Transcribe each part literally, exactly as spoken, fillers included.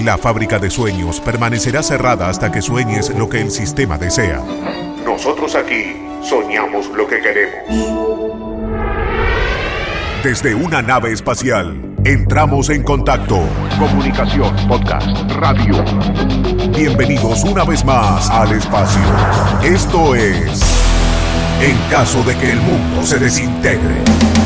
La fábrica de sueños permanecerá cerrada hasta que sueñes lo que el sistema desea. Nosotros aquí soñamos lo que queremos. Desde una nave espacial, entramos en contacto. Comunicación, podcast, radio. Bienvenidos una vez más al espacio. Esto es En caso de que el mundo se desintegre.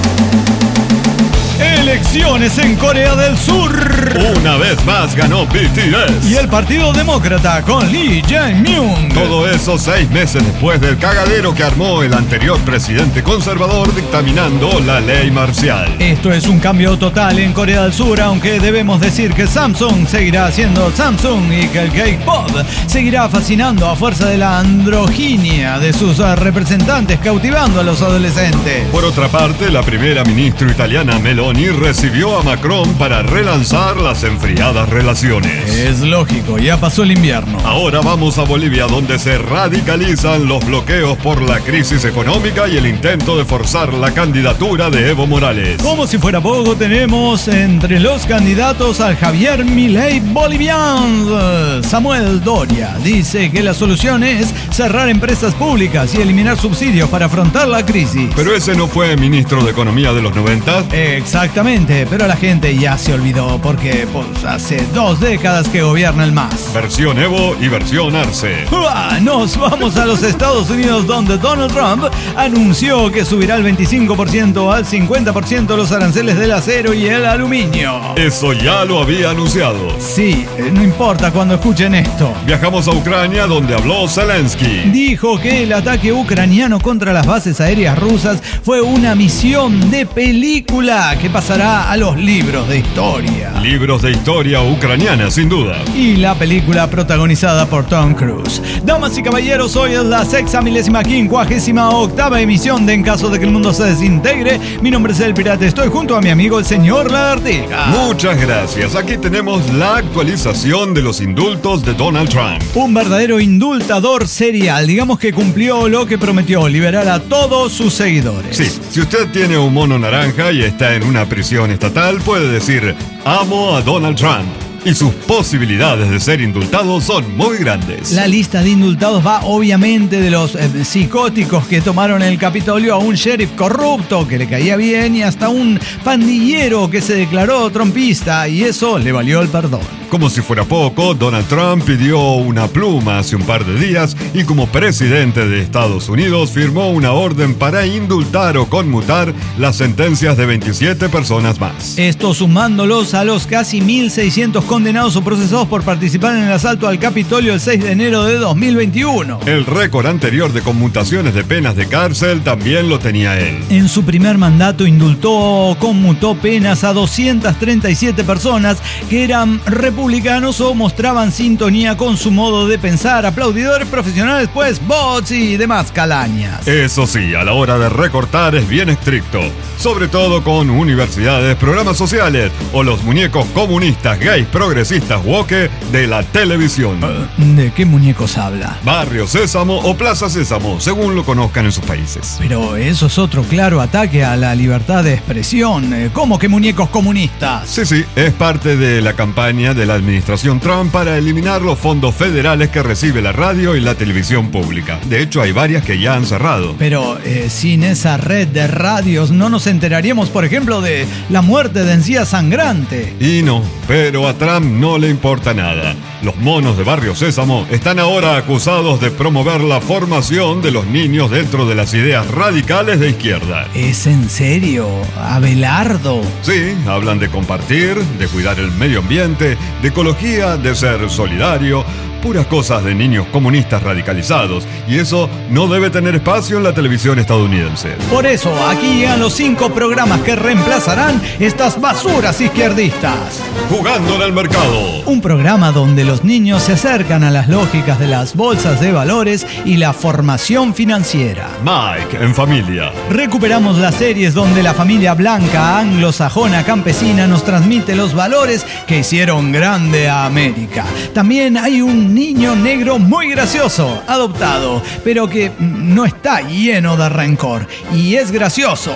Elecciones en Corea del Sur. Una vez más ganó B T S. Y el Partido Demócrata con Lee Jae-myung. Todo eso seis meses después del cagadero que armó el anterior presidente conservador dictaminando la ley marcial. Esto es un cambio total en Corea del Sur, aunque debemos decir que Samsung seguirá siendo Samsung y que el K-pop seguirá fascinando a fuerza de la androginia de sus representantes, cautivando a los adolescentes. Por otra parte, la primera ministra italiana Meloni recibió a Macron para relanzar las enfriadas relaciones. Es lógico, ya pasó el invierno. Ahora vamos a Bolivia, donde se radicalizan los bloqueos por la crisis económica y el intento de forzar la candidatura de Evo Morales. Como si fuera poco, tenemos entre los candidatos al Javier Milei boliviano. Samuel Doria dice que la solución es cerrar empresas públicas y eliminar subsidios para afrontar la crisis. Pero ese no fue ministro de Economía de los noventa. Exactamente, pero la gente ya se olvidó porque pues, hace dos décadas que gobierna el M A S. Versión Evo y versión Arce. ¡Uah! Nos vamos a los Estados Unidos, donde Donald Trump anunció que subirá el veinticinco por ciento al cincuenta por ciento los aranceles del acero y el aluminio. Eso ya lo había anunciado. Sí, no importa cuando escuchen esto. Viajamos a Ucrania, donde habló Zelensky. Dijo que el ataque ucraniano contra las bases aéreas rusas fue una misión de película que pasará a los libros de historia. Libros de historia ucraniana, sin duda. Y la película protagonizada por Tom Cruise. Damas y caballeros, hoy es la sexamilésima quincuagésima octava emisión de En caso de que el mundo se desintegre. Mi nombre es El Pirata, estoy junto a mi amigo el señor Lagartija. Muchas gracias. Aquí tenemos la actualización de los indultos de Donald Trump. Un verdadero indultador serial. Digamos que cumplió lo que prometió, liberar a todos sus seguidores. Sí, si usted tiene un mono naranja y está en una prisión estatal, puede decir: amo a Donald Trump. Y sus posibilidades de ser indultados son muy grandes. La lista de indultados va obviamente de los eh, psicóticos que tomaron el Capitolio a un sheriff corrupto que le caía bien y hasta un pandillero que se declaró trompista, y eso le valió el perdón. Como si fuera poco, Donald Trump pidió una pluma hace un par de días y como presidente de Estados Unidos firmó una orden para indultar o conmutar las sentencias de veintisiete personas más. Esto sumándolos a los casi mil seiscientos condenados o procesados por participar en el asalto al Capitolio el seis de enero de dos mil veintiuno. El récord anterior de conmutaciones de penas de cárcel también lo tenía él. En su primer mandato indultó o conmutó penas a doscientas treinta y siete personas que eran republicanos o mostraban sintonía con su modo de pensar, aplaudidores profesionales, pues bots y demás calañas. Eso sí, a la hora de recortar es bien estricto, sobre todo con universidades, programas sociales o los muñecos comunistas, gays, progresistas, woke de la televisión. ¿De qué muñecos habla? Barrio Sésamo o Plaza Sésamo, según lo conozcan en sus países. Pero eso es otro claro ataque a la libertad de expresión. ¿Cómo que muñecos comunistas? Sí, sí, es parte de la campaña de la administración Trump para eliminar los fondos federales que recibe la radio y la televisión pública. De hecho, hay varias que ya han cerrado. Pero eh, sin esa red de radios no nos enteraríamos, por ejemplo, de la muerte de Encía Sangrante. Y no, pero a Trump no le importa nada. Los monos de Barrio Sésamo están ahora acusados de promover la formación de los niños dentro de las ideas radicales de izquierda. ¿Es en serio? ¿Abelardo? Sí, hablan de compartir, de cuidar el medio ambiente, de ecología, de ser solidario, puras cosas de niños comunistas radicalizados, y eso no debe tener espacio en la televisión estadounidense. Por eso, aquí llegan los cinco programas que reemplazarán estas basuras izquierdistas. Jugando en el mercado. Un programa donde los niños se acercan a las lógicas de las bolsas de valores y la formación financiera. Mike en familia. Recuperamos las series donde la familia blanca, anglosajona, campesina nos transmite los valores que hicieron grande a América. También hay un niño negro muy gracioso, adoptado, pero que no está lleno de rencor. Y es gracioso.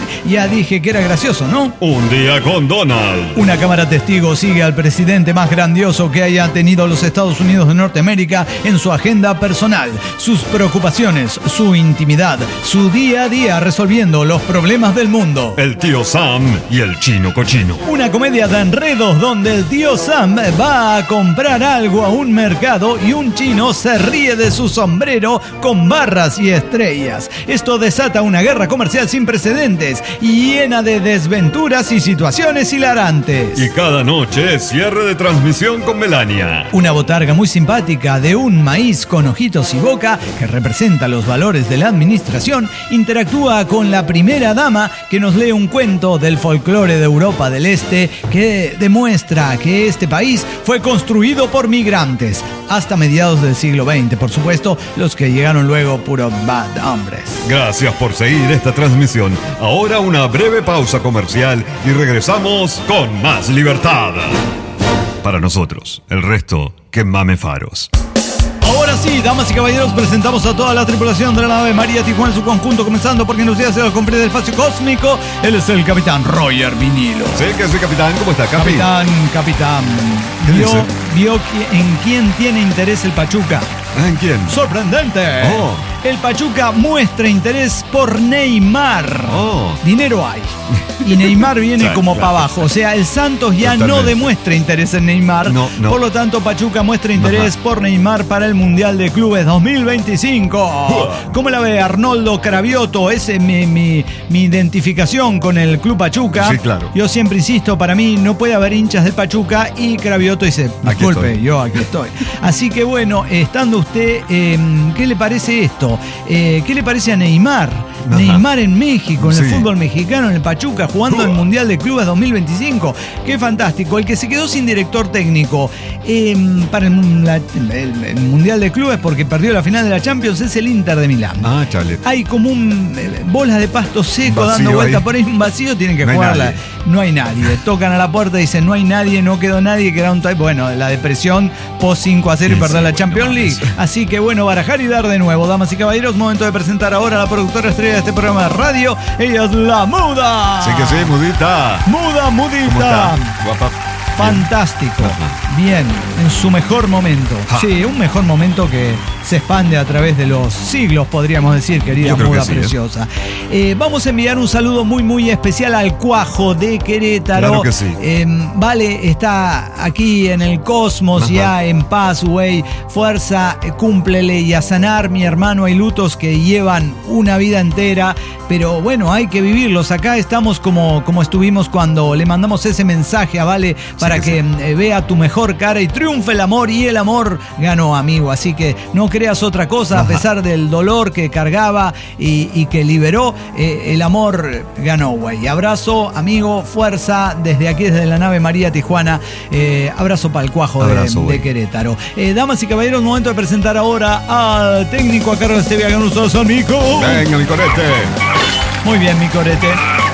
Ya dije que era gracioso, ¿no? Un día con Donald. Una cámara testigo sigue al presidente más grandioso que haya tenido los Estados Unidos de Norteamérica en su agenda personal, sus preocupaciones, su intimidad, su día a día resolviendo los problemas del mundo. El tío Sam y el chino cochino. Una comedia de enredos donde el tío Sam va a comprar algo a un mercado y un chino se ríe de su sombrero con barras y estrellas. Esto desata una guerra comercial sin precedentes y llena de desventuras y situaciones hilarantes. Y cada noche cierre de transmisión con Melania. Una botarga muy simpática de un maíz con ojitos y boca que representa los valores de la administración, interactúa con la primera dama que nos lee un cuento del folclore de Europa del Este que demuestra que este país fue construido por migrantes. Hasta mediados del siglo veinte, por supuesto, los que llegaron luego puro bad hombres. Gracias por seguir esta transmisión. Ahora una breve pausa comercial y regresamos con más libertad. Para nosotros, el resto, que mame faros. Ahora sí, damas y caballeros, presentamos a toda la tripulación de la nave María Tijuana en su conjunto, comenzando porque nos lleva hacia la conferencia del espacio cósmico. Él es el capitán Roger Vinilo. Sí, que sí, capitán. ¿Cómo está, capi? Capitán, capitán. ¿Vio, vio en quién tiene interés el Pachuca? ¿En quién? ¡Sorprendente! Oh. El Pachuca muestra interés por Neymar. Oh. Dinero hay. Y Neymar viene Claro, como claro. para abajo. O sea, el Santos ya Totalmente. no demuestra interés en Neymar. No, no. Por lo tanto, Pachuca muestra interés Ajá. por Neymar para el Mundial de Clubes dos mil veinticinco. ¿Cómo la ve Arnoldo Cravioto? Esa es mi, mi, mi identificación con el Club Pachuca. Sí, claro. Yo siempre insisto, para mí no puede haber hinchas del Pachuca y Cravioto dice, Aquí disculpe, estoy. yo aquí estoy. Así que bueno, estando usted, eh, ¿qué le parece esto? Eh, ¿Qué le parece a Neymar? Ajá. Neymar en México, en Sí. el fútbol mexicano, en el Pachuca, jugando el Mundial de Clubes dos mil veinticinco. Qué fantástico. El que se quedó sin director técnico eh, para el, la- el- el Mundial de Clubes porque perdió la final de la Champions es el Inter de Milán. Ah, chale. Hay como un eh, bolas de pasto seco Vacío dando vuelta ahí. por ahí, un vacío, tienen que No hay jugarla. nadie. No hay nadie. Tocan a la puerta y dicen, no hay nadie, no quedó nadie, queda un type. Bueno, la depresión post cinco a cero y Sí, perder sí, la bueno, Champions League. mames. Así que bueno, barajar y dar de nuevo. Damas y caballeros, momento de presentar ahora a la productora estrella de este programa de radio. Ella es la Muda. Sí que sí, mudita. Muda, ¿Cómo Mudita. está? Guapa. Fantástico. Ajá. Bien, en su mejor momento. Ja. Sí, un mejor momento que se expande a través de los siglos, podríamos decir, querida Yo creo Muda que sí, ¿eh? preciosa. Eh, vamos a enviar un saludo muy, muy especial al Cuajo de Querétaro. Claro que sí. Eh, vale, está aquí en el cosmos, Ajá. ya en paz, güey. Fuerza, eh, cúmplele y a sanar, mi hermano. Hay lutos que llevan una vida entera, pero bueno, hay que vivirlos. Acá estamos como, como estuvimos cuando le mandamos ese mensaje a Vale para que que eh, vea tu mejor cara y triunfe el amor, y el amor ganó, amigo. Así que no creas otra cosa. A Ajá. pesar del dolor que cargaba y, y que liberó, eh, el amor ganó, güey. Abrazo, amigo, fuerza desde aquí, desde la nave María Tijuana. Eh, abrazo para el Cuajo de- Abrazo, de, güey. Querétaro. Eh, damas y caballeros, momento de presentar ahora al técnico a cargo de este viaje con nosotros, amigo. Venga, mi corete. Muy bien, mi corete.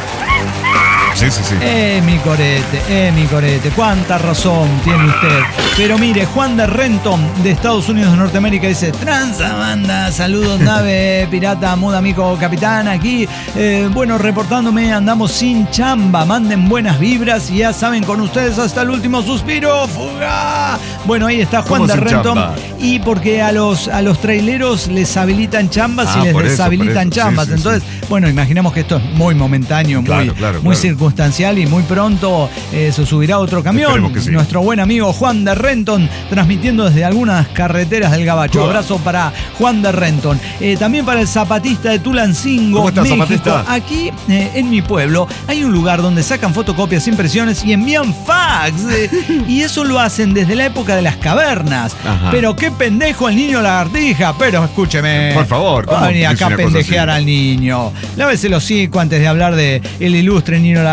Sí, sí, sí. Eh, mi corete, eh, mi corete. Cuánta razón tiene usted. Pero mire, Juan de Renton, de Estados Unidos de Norteamérica, dice: Transa, banda, saludos, nave, pirata, muda, amigo, capitán, aquí. Eh, bueno, reportándome, andamos sin chamba. Manden buenas vibras y ya saben, con ustedes hasta el último suspiro. ¡Fuga! Bueno, ahí está Juan ¿Cómo de sin Renton. chamba? Y porque a los, a los traileros les habilitan chambas Ah, y les por eso, deshabilitan por eso. Sí, chambas. sí, sí. Entonces, bueno, imaginamos que esto es muy momentáneo, Claro, muy, claro, muy claro. circunstancial y muy pronto eh, se subirá otro camión. Esperemos que sí. Nuestro buen amigo Juan de Renton transmitiendo desde algunas carreteras del Gabacho. Uah. Abrazo para Juan de Renton. Eh, también para el zapatista de Tulancingo, ¿Cómo está, México. zapatista? Aquí eh, en mi pueblo hay un lugar donde sacan fotocopias, impresiones y envían fax. eh, y eso lo hacen desde la época de las cavernas. Ajá. Pero qué pendejo el niño lagartija. Pero escúcheme. Por favor, ¿cómo Va a venir dice acá a una cosa pendejear así? al niño. Lávese el hocico antes de hablar de el ilustre niño lagartija.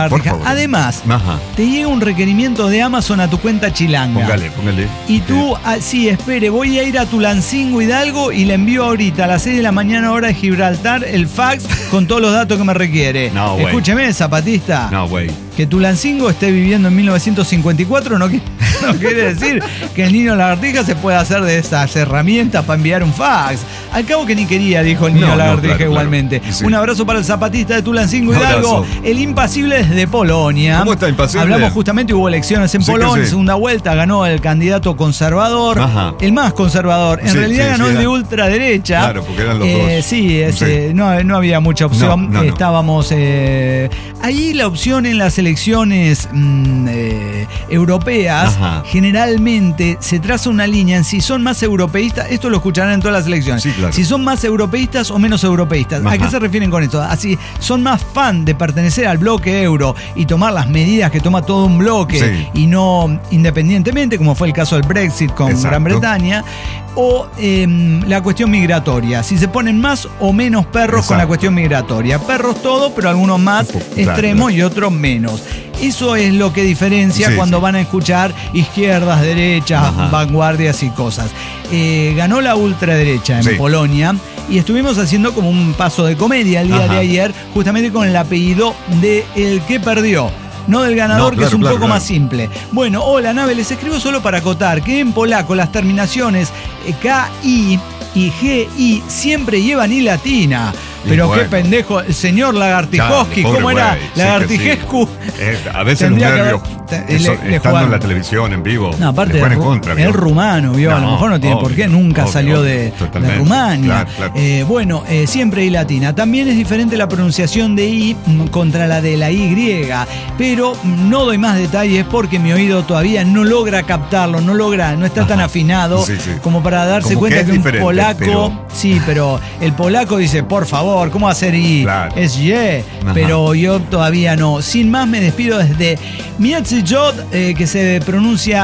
Lagartija. Además, Ajá. te llega un requerimiento de Amazon a tu cuenta chilanga. Póngale, póngale. Y tú, ah, sí, espere, voy a ir a Tulancingo Hidalgo y le envío ahorita a las seis de la mañana hora de Gibraltar el fax con todos los datos que me requiere. No, güey. Escúcheme, zapatista. No, güey. Que Tulancingo esté viviendo en mil novecientos cincuenta y cuatro no, no quiere decir que el niño lagartija se pueda hacer de esas herramientas para enviar un fax. Al cabo que ni quería, dijo el niño no, lagartija no, claro, igualmente. Claro. Sí. Un abrazo para el zapatista de Tulancingo Hidalgo. El impasible desde Polonia. ¿Cómo está impasible? Hablamos justamente, hubo elecciones en sí, Polonia, sí. segunda vuelta, ganó el candidato conservador, Ajá. el más conservador. En sí, realidad sí, ganó sí, el de ultraderecha. Claro, porque eran los eh, dos. Sí, ese, sí. No, no había mucha opción. No, no, Estábamos... Eh, ahí la opción en las elecciones mmm, eh, europeas, Ajá. generalmente se traza una línea en si son más europeístas, esto lo escucharán en todas las elecciones, sí, claro. si son más europeístas o menos europeístas. Ajá. ¿A qué se refieren con esto? Así, son más fan de pertenecer al bloque euro y tomar las medidas que toma todo un bloque sí. y no independientemente, como fue el caso del Brexit con Exacto. Gran Bretaña, o eh, la cuestión migratoria, si se ponen más o menos perros Exacto. con la cuestión migratoria. Perros todos, pero algunos más claro. extremos y otros menos. Eso es lo que diferencia sí, cuando sí. van a escuchar izquierdas, derechas, Ajá. vanguardias y cosas. Eh, ganó la ultraderecha en sí. Polonia y estuvimos haciendo como un paso de comedia el día Ajá. de ayer, justamente con el apellido de el que perdió. No del ganador, no, claro, que es un claro, poco claro. más simple. Bueno, hola, Nave, les escribo solo para acotar que en polaco las terminaciones K I y G I siempre llevan I latina. Pero bueno. qué pendejo, el señor Lagartijowski, ¿cómo güey. era? Sí Lagartijescu. Sí. Eh, a veces los nervios, que, eso, le, le estando jugaron. en la televisión, en vivo, no, aparte de contra, es rumano, ¿vio? No, a lo mejor no tiene obvio, por qué, nunca obvio, salió de, de Rumania. Claro, claro. Eh, bueno, eh, siempre I latina. También es diferente la pronunciación de I contra la de la Y, pero no doy más detalles porque mi oído todavía no logra captarlo, no logra, no está Ajá. tan afinado sí, sí. como para darse como cuenta que, que un polaco, pero... sí, pero el polaco dice, por favor, ¿cómo hacer I? Claro. Es Y, pero yo todavía no. Sin más, me despido desde Międzyrzęd, eh, que se pronuncia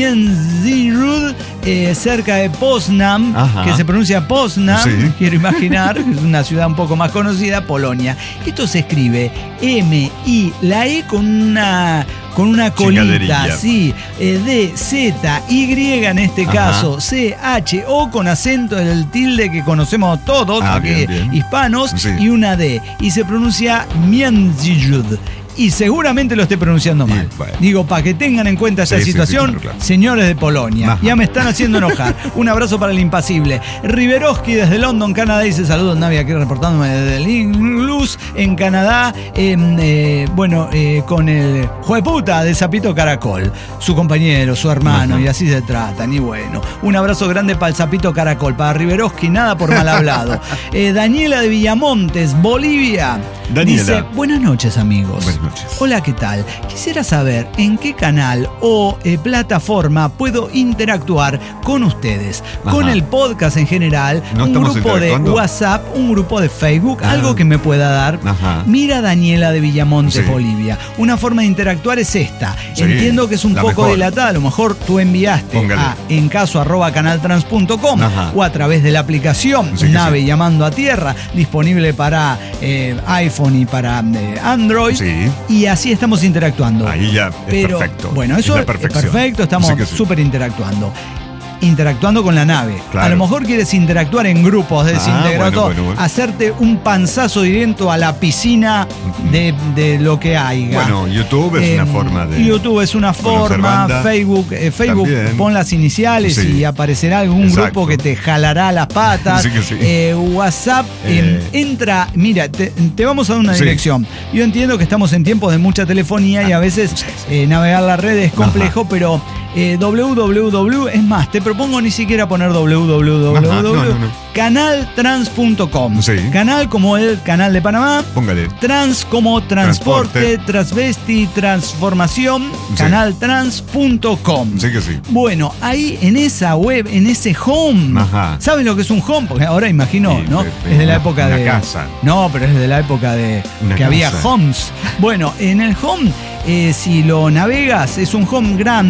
Międzyrzęd, eh, cerca de Poznań, Ajá. que se pronuncia Poznań, sí. quiero imaginar, es una ciudad un poco más conocida, Polonia. Esto se escribe M I, la E con una... con una colita, sí, eh, D, Z, Y en este Ajá. caso, C, H, O con acento del tilde que conocemos todos, ah, aquí, bien, bien. hispanos, sí. y una D. Y se pronuncia Międzyrzęd. Y seguramente lo esté pronunciando mal. Sí, bueno. Digo, para que tengan en cuenta esta sí, situación, sí, sí, claro, claro. señores de Polonia, Ajá. ya me están haciendo enojar. Un abrazo para el impasible. Riveroski desde London, Canadá, dice saludos, Navi, aquí reportándome desde el Inglus, en Canadá. Eh, eh, bueno, eh, con el jueputa de Sapito Caracol, su compañero, su hermano, Ajá. y así se tratan. Y bueno, un abrazo grande para el Sapito Caracol, para Riveroski, nada por mal hablado. eh, Daniela de Villamontes, Bolivia. Daniela. Dice, buenas noches, amigos. Buenas noches. Hola, ¿qué tal? Quisiera saber en qué canal o eh, plataforma puedo interactuar con ustedes, Ajá. con el podcast en general, no un grupo de WhatsApp, un grupo de Facebook, ah. algo que me pueda dar. Ajá. Mira, Daniela de Villamontes, sí. Bolivia. Una forma de interactuar es esta. Sí, Entiendo que es un poco mejor. dilatada, a lo mejor tú enviaste Póngale. a encaso arroba canaltrans punto com o a través de la aplicación sí, Nave sí. llamando a tierra, disponible para eh, iPhone y para eh, Android, sí. y así estamos interactuando. Ahí ya es Pero, perfecto. Bueno, eso es, es perfecto, estamos súper sí sí. interactuando. Interactuando con la nave. Claro. A lo mejor quieres interactuar en grupos, desintegrar ah, bueno, bueno, bueno. hacerte un panzazo directo a la piscina de, de lo que haya. Bueno, YouTube es eh, una forma de... YouTube es una forma, Facebook, eh, Facebook También. pon las iniciales sí. y aparecerá algún Exacto. grupo que te jalará las patas. Sí que sí. Eh, WhatsApp, eh. Eh, entra, mira, te, te vamos a dar una sí. dirección. Yo entiendo que estamos en tiempos de mucha telefonía y a veces eh, navegar la red es complejo, Ajá. pero... Eh, www, es más, te propongo ni siquiera poner www, Ajá, no, no, no. canaltrans punto com. Sí. Canal como el canal de Panamá. Póngale. Trans como transporte, transporte. transvesti, transformación. Sí. canaltrans punto com. Sí que sí. Bueno, ahí en esa web, en ese home. Ajá. ¿Sabes lo que es un home? Porque ahora imagino, sí, ¿no? Es de la época una de. Una casa. No, pero es de la época de. Una que casa. había homes. Bueno, en el home. Eh, si lo navegas, es un home grande, Ajá.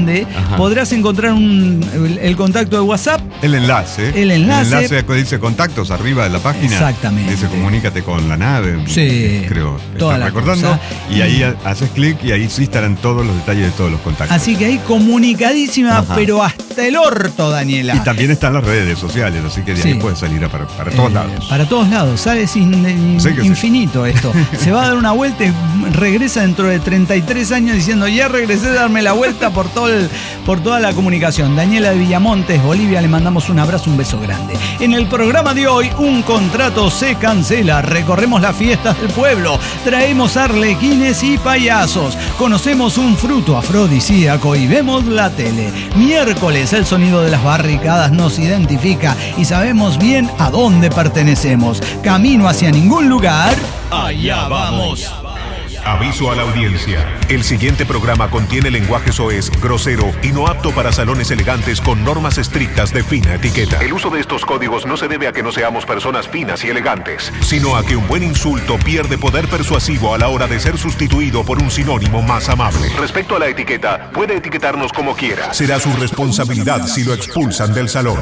podrás encontrar un, el, el contacto de WhatsApp. El enlace. El enlace. El enlace dice contactos arriba de la página. Exactamente. Dice comunícate con la nave. Sí. Creo. Toda Estás la recordando. cosa. Y ahí haces clic y ahí sí estarán todos los detalles de todos los contactos. Así que ahí comunicadísima, Ajá. pero hasta el orto, Daniela. Y también están las redes sociales, así que de ahí Sí. puedes salir a para, para todos Eh, lados. Para todos lados, sale sin, in- Sí que sí. infinito esto. Se va a dar una vuelta y regresa dentro de treinta y tres años diciendo, ya regresé a darme la vuelta por, todo el, por toda la comunicación. Daniela de Villamontes, Bolivia, le mandamos un abrazo, un beso grande. En el programa de hoy, un contrato se cancela, recorremos las fiestas del pueblo, traemos arlequines y payasos, conocemos un fruto afrodisíaco y vemos la tele. Miércoles, el sonido de las barricadas nos identifica y sabemos bien a dónde pertenecemos. Camino hacia ningún lugar. Allá vamos. Aviso a la audiencia. El siguiente programa contiene lenguaje soez, grosero y no apto para salones elegantes con normas estrictas de fina etiqueta. El uso de estos códigos no se debe a que no seamos personas finas y elegantes, sino a que un buen insulto pierde poder persuasivo a la hora de ser sustituido por un sinónimo más amable. Respecto a la etiqueta, puede etiquetarnos como quiera. Será su responsabilidad si lo expulsan del salón.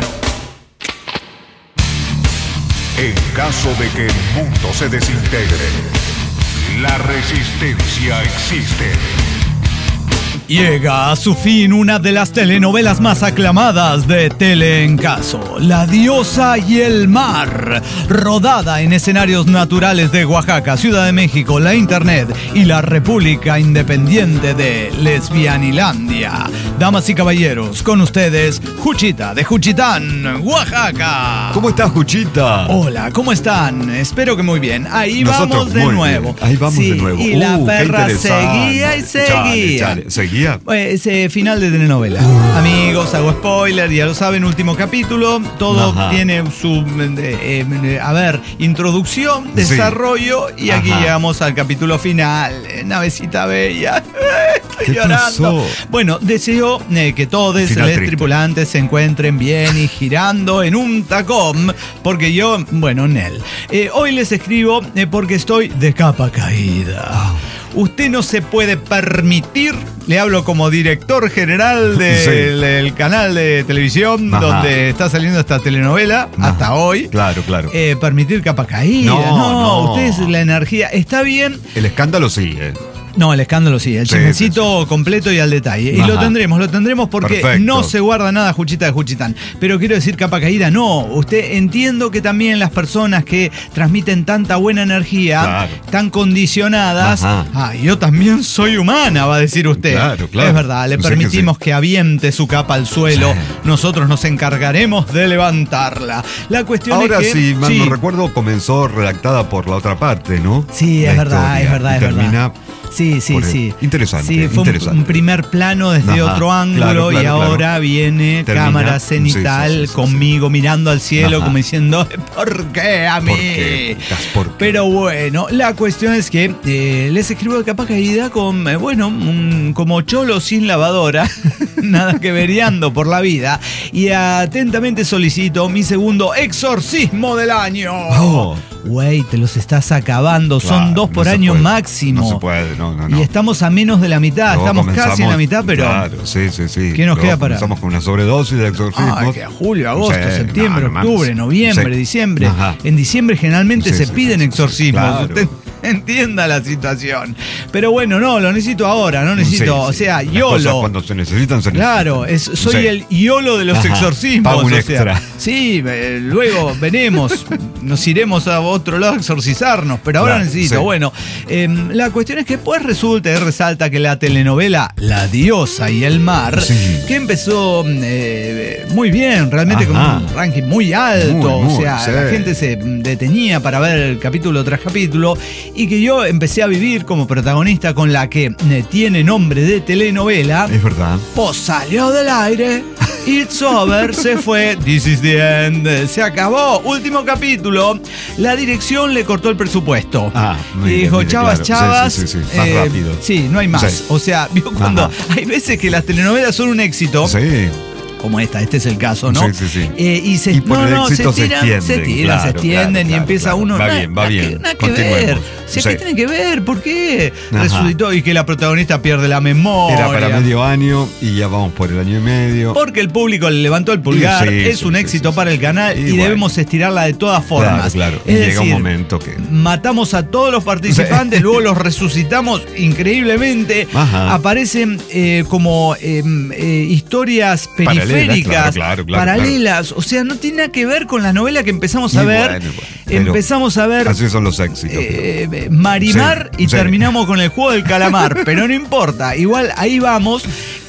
En caso de que el mundo se desintegre, la resistencia existe. Llega a su fin una de las telenovelas más aclamadas de Tele en Caso, La Diosa y el Mar, rodada en escenarios naturales de Oaxaca, Ciudad de México, la Internet y la República Independiente de Lesbianilandia. Damas y caballeros, con ustedes, Juchita de Juchitán, Oaxaca. ¿Cómo estás, Juchita? Hola, ¿cómo están? Espero que muy bien. Ahí Nosotros vamos de muy nuevo. bien. Ahí vamos Sí, de nuevo. Y la Uh, qué perra interesante. seguía y seguía. Chale, chale. ¿Seguía? Pues, eh, final de telenovela. Amigos, hago spoiler, ya lo saben, último capítulo. Todo Ajá. tiene su, eh, eh, a ver, introducción, desarrollo, y aquí Ajá. llegamos al capítulo final. Eh, Navecita bella. Estoy ¿Qué llorando. pasó? Bueno, deseo eh, que todos Final los triste. tripulantes se encuentren bien y girando en un tacón, porque yo, bueno, Nel. Eh, hoy les escribo eh, porque estoy de capa caída. Usted no se puede permitir, le hablo como director general del Sí. del canal de televisión Ajá. donde está saliendo esta telenovela, Ajá. hasta hoy, Claro, claro. eh, permitir capa caída. No, No, no. usted es la energía. Está bien. El escándalo sigue. No, el escándalo sí, el Sí, chismecito sí, sí. completo y al detalle. Y Ajá. lo tendremos, lo tendremos porque Perfecto. no se guarda nada Juchita de Juchitán. Pero quiero decir capa caída, no. Usted entiendo que también las personas que transmiten tanta buena energía, Claro. tan condicionadas, Ajá. ah, yo también soy humana, va a decir usted. Claro, claro. Es verdad, le Sé que permitimos sí. que aviente su capa al suelo. Sí. Nosotros nos encargaremos de levantarla. La cuestión Ahora, es que... si mal sí. no recuerdo, comenzó redactada por la otra parte, ¿no? Sí, La es verdad, historia. es verdad, Y es termina verdad. Sí, sí, por- sí. Interesante, Sí, fue un- interesante. Un, primer plano desde Ajá, otro ángulo claro, claro, y ahora claro. viene Termina. cámara Sí, cenital sí, sí, sí, conmigo mirando al cielo Ajá. como diciendo, ¿por qué a mí? ¿Por qué? putas, ¿por qué? Pero bueno, la cuestión es que eh, les escribo de capa caída con, eh, bueno, un- como cholo sin lavadora, nada que veriando por la vida, y atentamente solicito mi segundo exorcismo del año. Oh. Güey, te los estás acabando, son Claro, dos no por se año puede. máximo. No se puede, no, no, no. Y estamos a menos de la mitad, Luego estamos casi en comenzamos- la mitad, pero... Claro, sí, sí, sí. ¿Qué nos Luego queda para- Comenzamos con una sobredosis de exorcismo. Ah, que julio, agosto, Sí, septiembre, no, no octubre, mames. noviembre, Sí. diciembre. Ajá. En diciembre generalmente Sí, se sí, piden sí, sí, exorcismos. claro. Usted entienda la situación. Pero bueno, no, lo necesito ahora, no necesito, Sí, o sí. sea, Las YOLO. cosas cuando se necesitan, se Claro, es, necesitan. soy Sí. el YOLO de los Ajá. exorcismos. Pago un o sea, extra. sí, eh, luego veremos, nos iremos a otro lado a exorcizarnos, pero ahora Claro, necesito. sí. Bueno, eh, la cuestión es que pues resulta y resalta que la telenovela La Diosa y el Mar, Sí. que empezó eh, muy bien, realmente Ajá. con un ranking muy alto, Muy, muy, o sea, sí. la gente se detenía para ver el capítulo tras capítulo, y que yo empecé a vivir como protagonista con la que eh, tiene nombre de telenovela. Es verdad. Pues salió del aire, it's over, se fue, this is the end, se acabó, último capítulo, la dirección le cortó el presupuesto. Ah, muy y bien, dijo, muy bien, chavas, claro. Sí, chavas, sí, sí, sí, más rápido. sí, no hay más. Sí. O sea, vio cuando Ajá. hay veces que las telenovelas son un éxito. Sí. como esta, este es el caso, ¿no? Sí, sí, sí. Eh, y se, y por no, el no, éxito se tiran, se extienden, se, tiran, claro, se extienden claro, y claro, empieza claro. uno. Va nada, bien, va nada bien. Que, nada que ver. Si es Sí. que tiene que ver, ¿por qué Ajá. resucitó? Y que la protagonista pierde la memoria. Era para medio año y ya vamos por el año y medio. Porque el público le levantó el pulgar, Sí, es sí, un sí, éxito sí, para sí. el canal Y y, bueno. debemos estirarla de todas formas. Claro, claro. Y Es llega un decir, momento que. matamos a todos los participantes, luego los resucitamos increíblemente. Ajá. Aparecen eh, como eh, eh, historias Paralelas, periféricas, claro, claro, claro, paralelas. O sea, no tiene nada que ver con la novela que empezamos a Y ver. bueno, bueno, pero empezamos a ver Así son los éxitos. eh, Marimar Sí, y sí. terminamos con el juego del calamar, pero no importa, igual ahí vamos,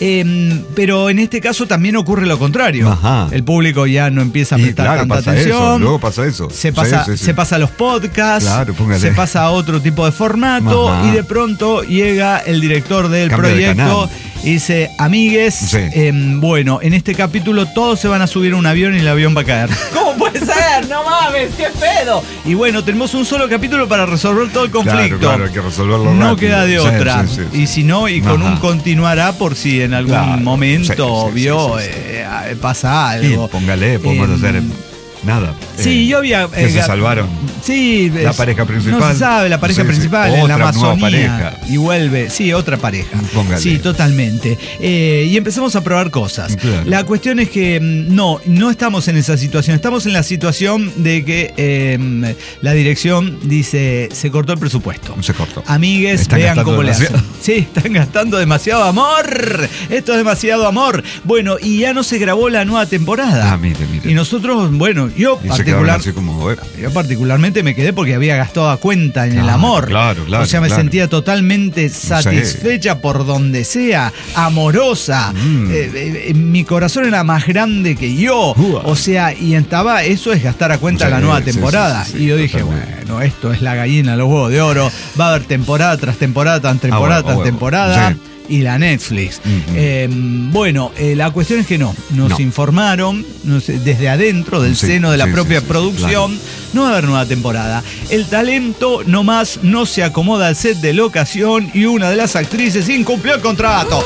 eh, pero en este caso también ocurre lo contrario. Ajá. El público ya no empieza a Y prestar claro, tanta pasa atención. eso, luego pasa eso. Se pasa, Sí, sí, sí. se pasa a los podcasts, Claro, póngale. se pasa a otro tipo de formato Ajá. y de pronto llega el director del Cambia de proyecto canal. y dice, amigues, Sí. eh, bueno, en este capítulo todos se van a subir a un avión y el avión va a caer. ¿Cómo puede ser? No mames, qué pedo. Y bueno, tenemos un solo capítulo para resolver todo el conflicto. Claro, claro, hay que resolverlo No rápido. queda de Sí, otra. sí, sí, sí. Y si no, y con Ajá. un continuará por si en algún Claro, momento sí, sí, vio, sí, sí, sí. eh, pasa Y algo. póngale, podemos Eh, hacer nada. Sí, Eh, yo había. Que eh, se salvaron. Sí, La es- pareja principal. No se sabe, la pareja Sí, sí. principal en la Otra nueva Amazonía. pareja. Y vuelve, sí, otra pareja. Póngale. Sí, totalmente. Eh, y empezamos a probar cosas. Claro. La cuestión es que mm, no, no estamos en esa situación. Estamos en la situación de que eh, la dirección dice: se cortó el presupuesto. Se cortó. Amigues, Están vean gastando cómo le hacen. demasiado. Sí, están gastando demasiado amor. Esto es demasiado amor. Bueno, y ya no se grabó la nueva temporada. Ah, mire, mire. Y nosotros, bueno, yo Y se quedaron particular, así como, a ver. yo particularmente me quedé porque había gastado a cuenta en el Claro, amor. claro, claro, O sea, me claro. sentía totalmente satisfecha por donde sea, amorosa. Mm. Eh, eh, mi corazón era más grande que yo. Ua. O sea, y estaba, eso es gastar a cuenta Sí, la nueva sí, temporada. sí, sí, sí, y yo dije, totalmente. bueno, esto es la gallina, los huevos de oro. Va a haber temporada tras temporada, tras temporada, huevo, tras huevo. temporada. Sí. Y la Netflix. Ujú. Eh, bueno, eh, la cuestión es que no. Nos No. informaron no sé, desde adentro, del Sí, seno de la sí, propia sí, sí, producción. No va a haber nueva temporada. El talento nomás no se acomoda al set de locación y una de las actrices incumplió el contrato.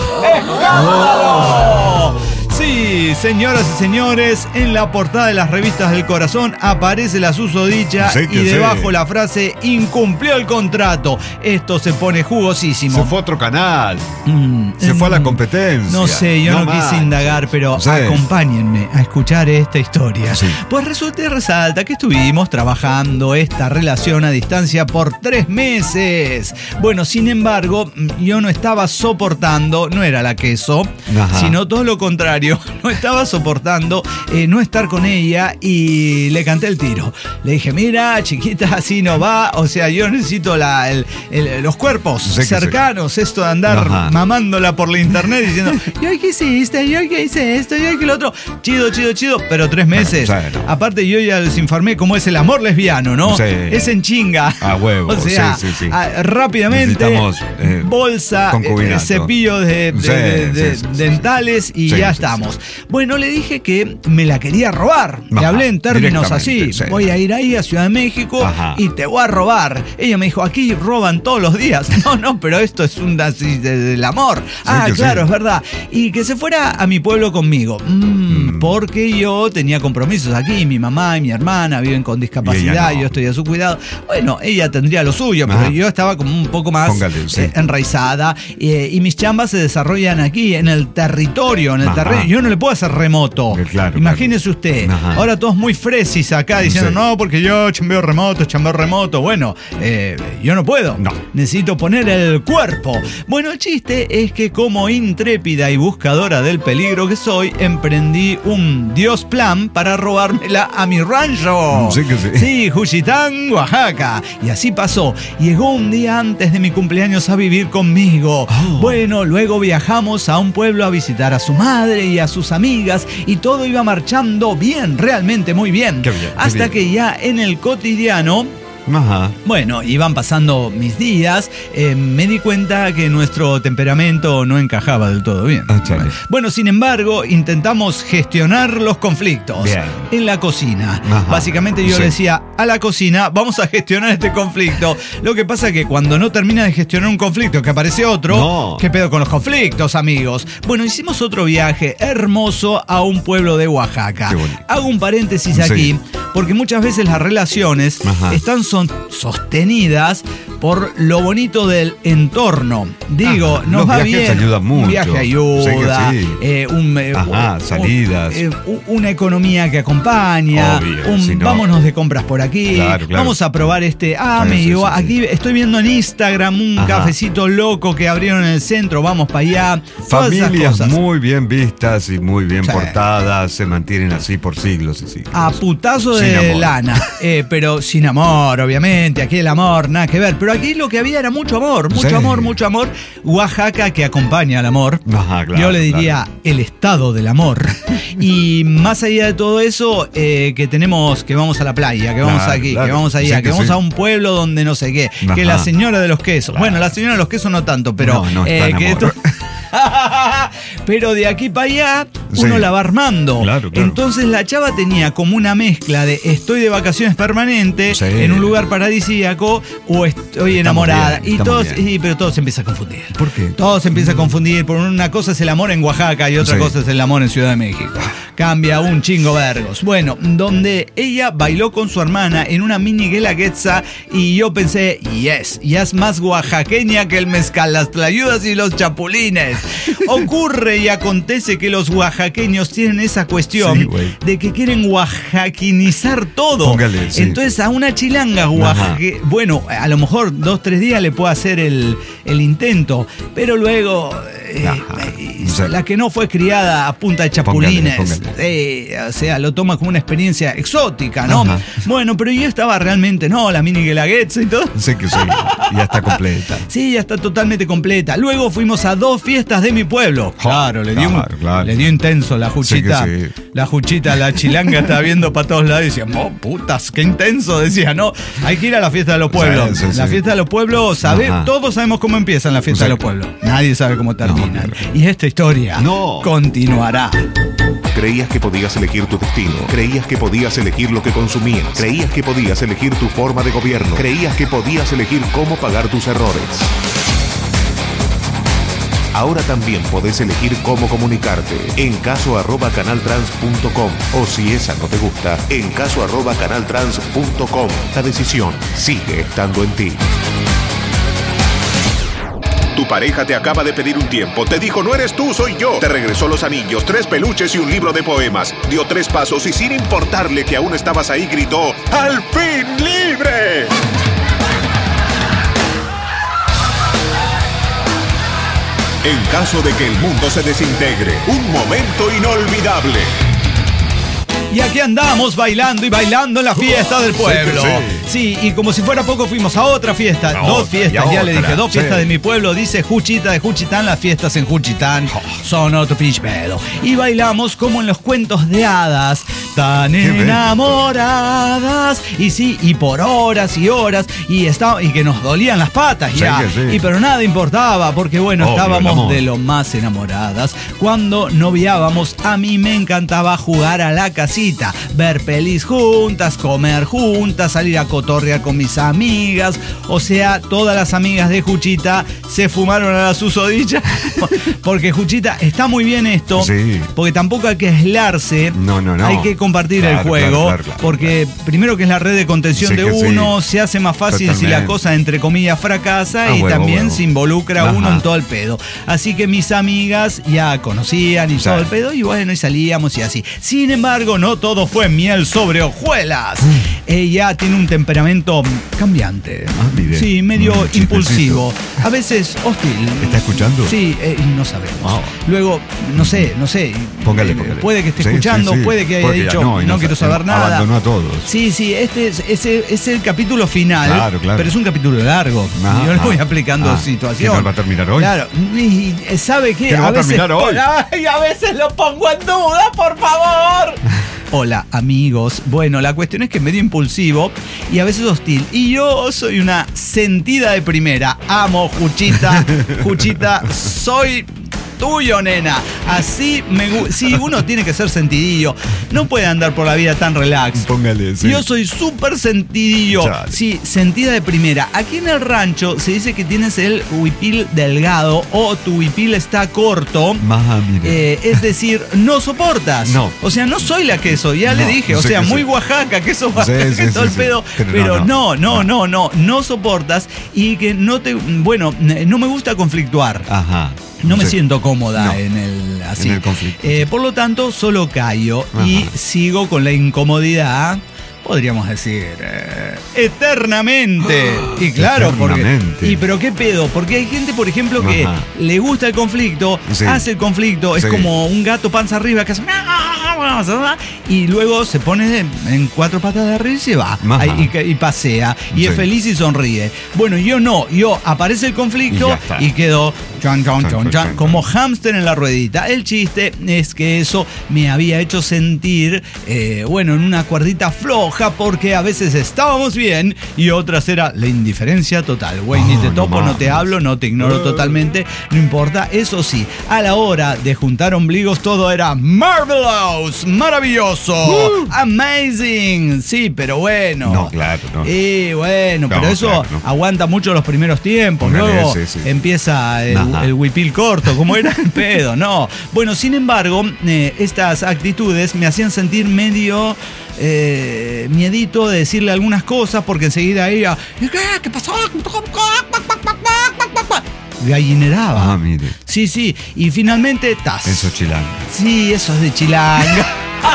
¡Escándalo! Sí, señoras y señores, en la portada de las revistas del corazón aparece la susodicha Sí, que y debajo sí. la frase incumplió el contrato. Esto se pone jugosísimo. Se fue a otro canal. Mm, Se fue a la mm, competencia. No sé, yo no, quise manches. indagar, pero Sí. acompáñenme a escuchar esta historia. Sí. Pues resulta y resalta que estuvimos trabajando esta relación a distancia por tres meses. Bueno, sin embargo, yo no estaba soportando, no era la queso, Ajá. sino todo lo contrario. No estaba soportando eh, no estar con ella y le canté el tiro. Le dije, mira, chiquita, así no va. O sea, yo necesito la, el- el- los cuerpos Sí, que cercanos, esto de andar Ajá. mamándola por la internet diciendo, yo que hiciste, yo que hice esto, yo que lo otro. Chido, chido, chido, pero tres meses. Bueno, sí, no. Aparte, yo ya les informé cómo es el amor lesbiano, ¿no? Sí. Es en chinga. A huevo, O sea, sí, sí, sí. a- rápidamente, Necesitamos, eh, bolsa, concubinato. eh, cepillo de, de- Sí, de- de- sí, sí, sí, dentales y Sí, ya sí, estamos. Bueno, le dije que me la quería robar. Le Ajá, hablé en términos así. directamente, sí. Voy a ir ahí a Ciudad de México Ajá. y te voy a robar. Ella me dijo, aquí roban todos los días. No, no, pero esto es un así de- del amor. ah, que claro, sí. es verdad. Y que se fuera a mi pueblo conmigo. Mm, Mm. Porque yo tenía compromisos aquí. Mi mamá y mi hermana viven con discapacidad. Y ella no. Yo estoy a su cuidado. Bueno, ella tendría lo suyo, pero Ajá. yo estaba como un poco más Póngale, sí. eh, enraizada. eh, y mis chambas se desarrollan aquí, en el territorio, en el Ajá. terreno. Yo no le puedo hacer remoto. Eh, claro, Imagínese usted. Ajá. Ahora todos muy fresis acá diciendo, Sí. no, porque yo chambeo remoto, chambeo remoto. Bueno, eh, yo no puedo. No. Necesito poner el cuerpo. Bueno, el chiste es que como intrépida y buscadora del peligro que soy, emprendí un Dios plan para robármela a mi rancho. Sí que sí. Sí, Juchitán, Oaxaca. Y así pasó. Llegó un día antes de mi cumpleaños a vivir conmigo. Oh. Bueno, luego viajamos a un pueblo a visitar a su madre y a sus amigas y todo iba marchando bien, realmente muy bien. Qué bien, qué Hasta bien. que ya en el cotidiano Ajá. Bueno, iban pasando mis días, eh, me di cuenta que nuestro temperamento no encajaba del todo bien. Ah, chale. Bueno, sin embargo, intentamos gestionar los conflictos. Bien. En la cocina. Ajá. Básicamente yo Sí. le decía, a la cocina, vamos a gestionar este conflicto. Lo que pasa es que cuando no termina de gestionar un conflicto, que aparece otro, No. ¿qué pedo con los conflictos, amigos? Bueno, hicimos otro viaje hermoso a un pueblo de Oaxaca. Qué bonito. Hago un paréntesis Sí. aquí, porque muchas veces las relaciones Ajá. están son- sostenidas por lo bonito del entorno. Digo, Ajá. nos Los va viajes bien. ayudan mucho. Un viaje ayuda. Sí que sí. eh, un, eh, Ajá, un- salidas. eh, un- una economía que acompaña. Obvio, un, si no- vámonos de compras por aquí. Claro, claro. Vamos a probar este. Ah, Sí, me sí, llegó. sí, sí. Aquí estoy viendo en Instagram un Ajá. cafecito loco que abrieron en el centro. Vamos para allá. Todas esas Familias cosas. muy bien vistas y muy bien Sí. portadas se mantienen así por siglos y siglos. A putazo Sin de amor. lana, eh, pero sin amor, obviamente. Aquí el amor, nada que ver. Pero aquí lo que había era mucho amor, mucho Sí. amor, mucho amor. Oaxaca que acompaña al amor. Ajá, claro, Yo le diría claro. el estado del amor. Y más allá de todo eso, eh, que tenemos, que vamos a la playa, que vamos Claro, aquí, claro. que vamos allá, Sí, que que vamos sí. a un pueblo donde no sé qué, Ajá. que la señora de los quesos. Claro. Bueno, la señora de los quesos no tanto, pero No, no es eh, tan que amor. esto- pero de aquí para allá uno Sí. la va armando. Claro, claro. Entonces la chava tenía como una mezcla de estoy de vacaciones permanentes Sí. en un lugar paradisíaco o estoy Estamos enamorada. bien, y estamos todos, bien. y- pero todo se empieza a confundir. ¿Por qué? Todo se empieza a confundir. Por una cosa es el amor en Oaxaca y otra Sí. cosa es el amor en Ciudad de México. Cambia un chingo vergos. Bueno, donde ella bailó con su hermana en una mini guelaguetza y yo pensé, yes, ya es más oaxaqueña que el mezcal, las tlayudas y los chapulines. Ocurre y acontece que los oaxaqueños tienen esa cuestión Sí, güey. de que quieren oaxaquinizar todo. Póngale, sí. Entonces a una chilanga oaxaque, bueno, a lo mejor dos, tres días le puedo hacer el, el intento, pero luego eh, Ajá. eh, O sea, la que no fue criada a punta de chapulines, Póngale, póngale. eh, o sea, lo toma como una experiencia exótica, ¿no? Ajá. Bueno, pero yo estaba realmente, no, la mini guelaguetza y todo. Sé que sí, ya está completa. Sí, ya está totalmente completa. Luego fuimos a dos fiestas de mi pueblo. Claro, le dio, un- Claro, claro. le dio intenso la juchita. Sí que sí. La juchita, la chilanga estaba viendo para todos lados y decía, oh, putas, qué intenso. Decía, no, hay que ir a la fiesta de los pueblos. Sí, sí, la sí. fiesta de los pueblos, sabe, Ajá. todos sabemos cómo empiezan la fiesta Sí. de los pueblos. Nadie sabe cómo terminan. claro. Y esta historia No. continuará. Creías que podías elegir tu destino. Creías que podías elegir lo que consumías. Creías que podías elegir tu forma de gobierno. Creías que podías elegir cómo pagar tus errores. Ahora también podés elegir cómo comunicarte. En caso arroba canaltrans punto com o si esa no te gusta, en caso arroba canaltrans punto com. La decisión sigue estando en ti. Tu pareja te acaba de pedir un tiempo. Te dijo, no eres tú, soy yo. Te regresó los anillos, tres peluches y un libro de poemas. Dio tres pasos y sin importarle que aún estabas ahí, gritó, ¡al fin libre! En caso de que el mundo se desintegre, un momento inolvidable. Y aquí andamos bailando y bailando en la fiesta del pueblo. Sí, Sí, y como si fuera poco fuimos a otra fiesta. A dos otra, fiestas, y a ya le otra, dije, dos sí. fiestas de mi pueblo. Dice Juchita de Juchitán, las fiestas en Juchitán son otro pinche pedo. Y bailamos como en los cuentos de hadas, tan Qué bello. enamoradas. Y sí, y por horas y horas. Y, está, y que nos dolían las patas Sí, ya. que sí. Y pero nada importaba, porque bueno, Obvio, el estábamos amor. de lo más enamoradas. Cuando noviábamos, a mí me encantaba jugar a la casita, ver pelis juntas, comer juntas, salir a cotorrear con mis amigas. O sea, todas las amigas de Juchita se fumaron a la susodicha. Porque Juchita, está muy bien esto, Sí. porque tampoco hay que aislarse. No, no, no. Hay que compartir Claro, el juego, claro, claro, claro, porque primero que es la red de contención Sí de que sí. uno, se hace más fácil si la Totalmente. cosa entre comillas fracasa Ah, y huevo, también huevo. se involucra Ajá. uno en todo el pedo. Así que mis amigas ya conocían y Sí. todo el pedo, y bueno, y salíamos y así. Sin embargo, no todo fue miel sobre hojuelas. Ella tiene un temperamento cambiante. Ah, mire. Sí, medio Mm, impulsivo. A veces hostil. ¿Está escuchando? Sí, eh, y no sabemos. Wow. Luego, no sé, no sé. Póngale, Eh, póngale. Puede que esté Sí, escuchando, sí, sí. puede que haya Puede que ya dicho, no, no, y no quiero sa- saber nada. abandonó a todos. Sí, sí, este es, ese, es el capítulo final, Claro, claro. pero es un capítulo largo. Ah, Yo le ah, voy aplicando ah, situación. ¿que no va a terminar hoy? Claro, y eh, ¿sabe qué? ¿Que no va a veces, terminar hoy? Ay, a veces lo pongo en duda, por favor. Hola, amigos. Bueno, la cuestión es que es medio impulsivo y a veces hostil. Y yo soy una sentida de primera. Amo, Juchita. Juchita, soy tuyo, nena. Así me gusta. Sí, uno tiene que ser sentidillo. No puede andar por la vida tan relax. Póngale, sí. Yo soy súper sentidillo. Chale. Sí, sentida de primera. Aquí en el rancho se dice que tienes el huipil delgado o tu huipil está corto. Maja, mire. Eh, es decir, no soportas. No. O sea, no soy la queso, ya No, le dije. O sé sea, que muy sí. Oaxaca, queso Oaxaca, Sí, sí, todo sí, el sí. pedo. Pero Pero no, no, no, no, no, no soportas y que no te. Bueno, no me gusta conflictuar. Ajá. No me Sí. siento cómoda No. en el así. En el conflicto, Eh, sí. por lo tanto, solo callo y Ajá. sigo con la incomodidad. Podríamos decir, eh, eternamente. Y claro, porque. Eternamente. Y pero qué pedo, porque hay gente, por ejemplo, que Ajá. le gusta el conflicto, Sí. hace el conflicto, es Sí. como un gato panza arriba que hace. Y luego se pone en cuatro patas de arriba y se va. Ajá. Ahí, y, y pasea. Y Sí. es feliz y sonríe. Bueno, yo no. Yo aparece el conflicto Y ya está. y quedo. Chan, chan, Chan, chan, chan, chan, chan, como chan. hámster en la ruedita. El chiste es que eso me había hecho sentir, eh, bueno, en una cuerdita floja porque a veces estábamos bien y otras era la indiferencia total. Güey, ni Oh, te no topo, no, mames. te hablo, no te ignoro totalmente, no importa. Eso sí, a la hora de juntar ombligos todo era marvelous, maravilloso, amazing. Sí, pero bueno. No, claro, no. Y bueno, No, pero eso claro, no. aguanta mucho los primeros tiempos. Póngale, Luego sí, sí. empieza el, Ajá. el huipil corto, como era el pedo, no. Bueno, sin embargo, eh, estas actitudes me hacían sentir medio eh, miedito de decirle algunas cosas porque enseguida ella, ¿qué, ¿Qué pasó? Gallineraba. Ah, mire. Sí, sí, y finalmente, tas. Eso chilango. Sí, eso es de Chilanga.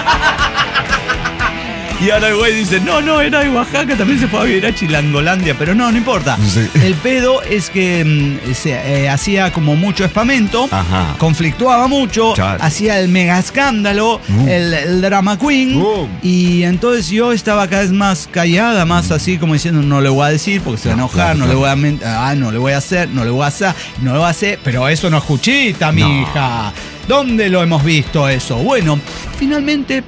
Y ahora el güey dice, no, no, era de Oaxaca, también se fue a vivir a Chilangolandia, pero no, no importa. Sí. El pedo es que mm, se eh, hacía como mucho espamento, Ajá. conflictuaba mucho, Chale. hacía el mega escándalo, Uh. el, el drama queen, Uh. y entonces yo estaba cada vez más callada, más así como diciendo, no le voy a decir porque se va a No, enojar, claro, no le claro. voy a men- ah, no le voy a hacer, no le voy a hacer, no le voy a hacer, pero eso no es Juchita, mi No. hija. ¿Dónde lo hemos visto eso? Bueno, finalmente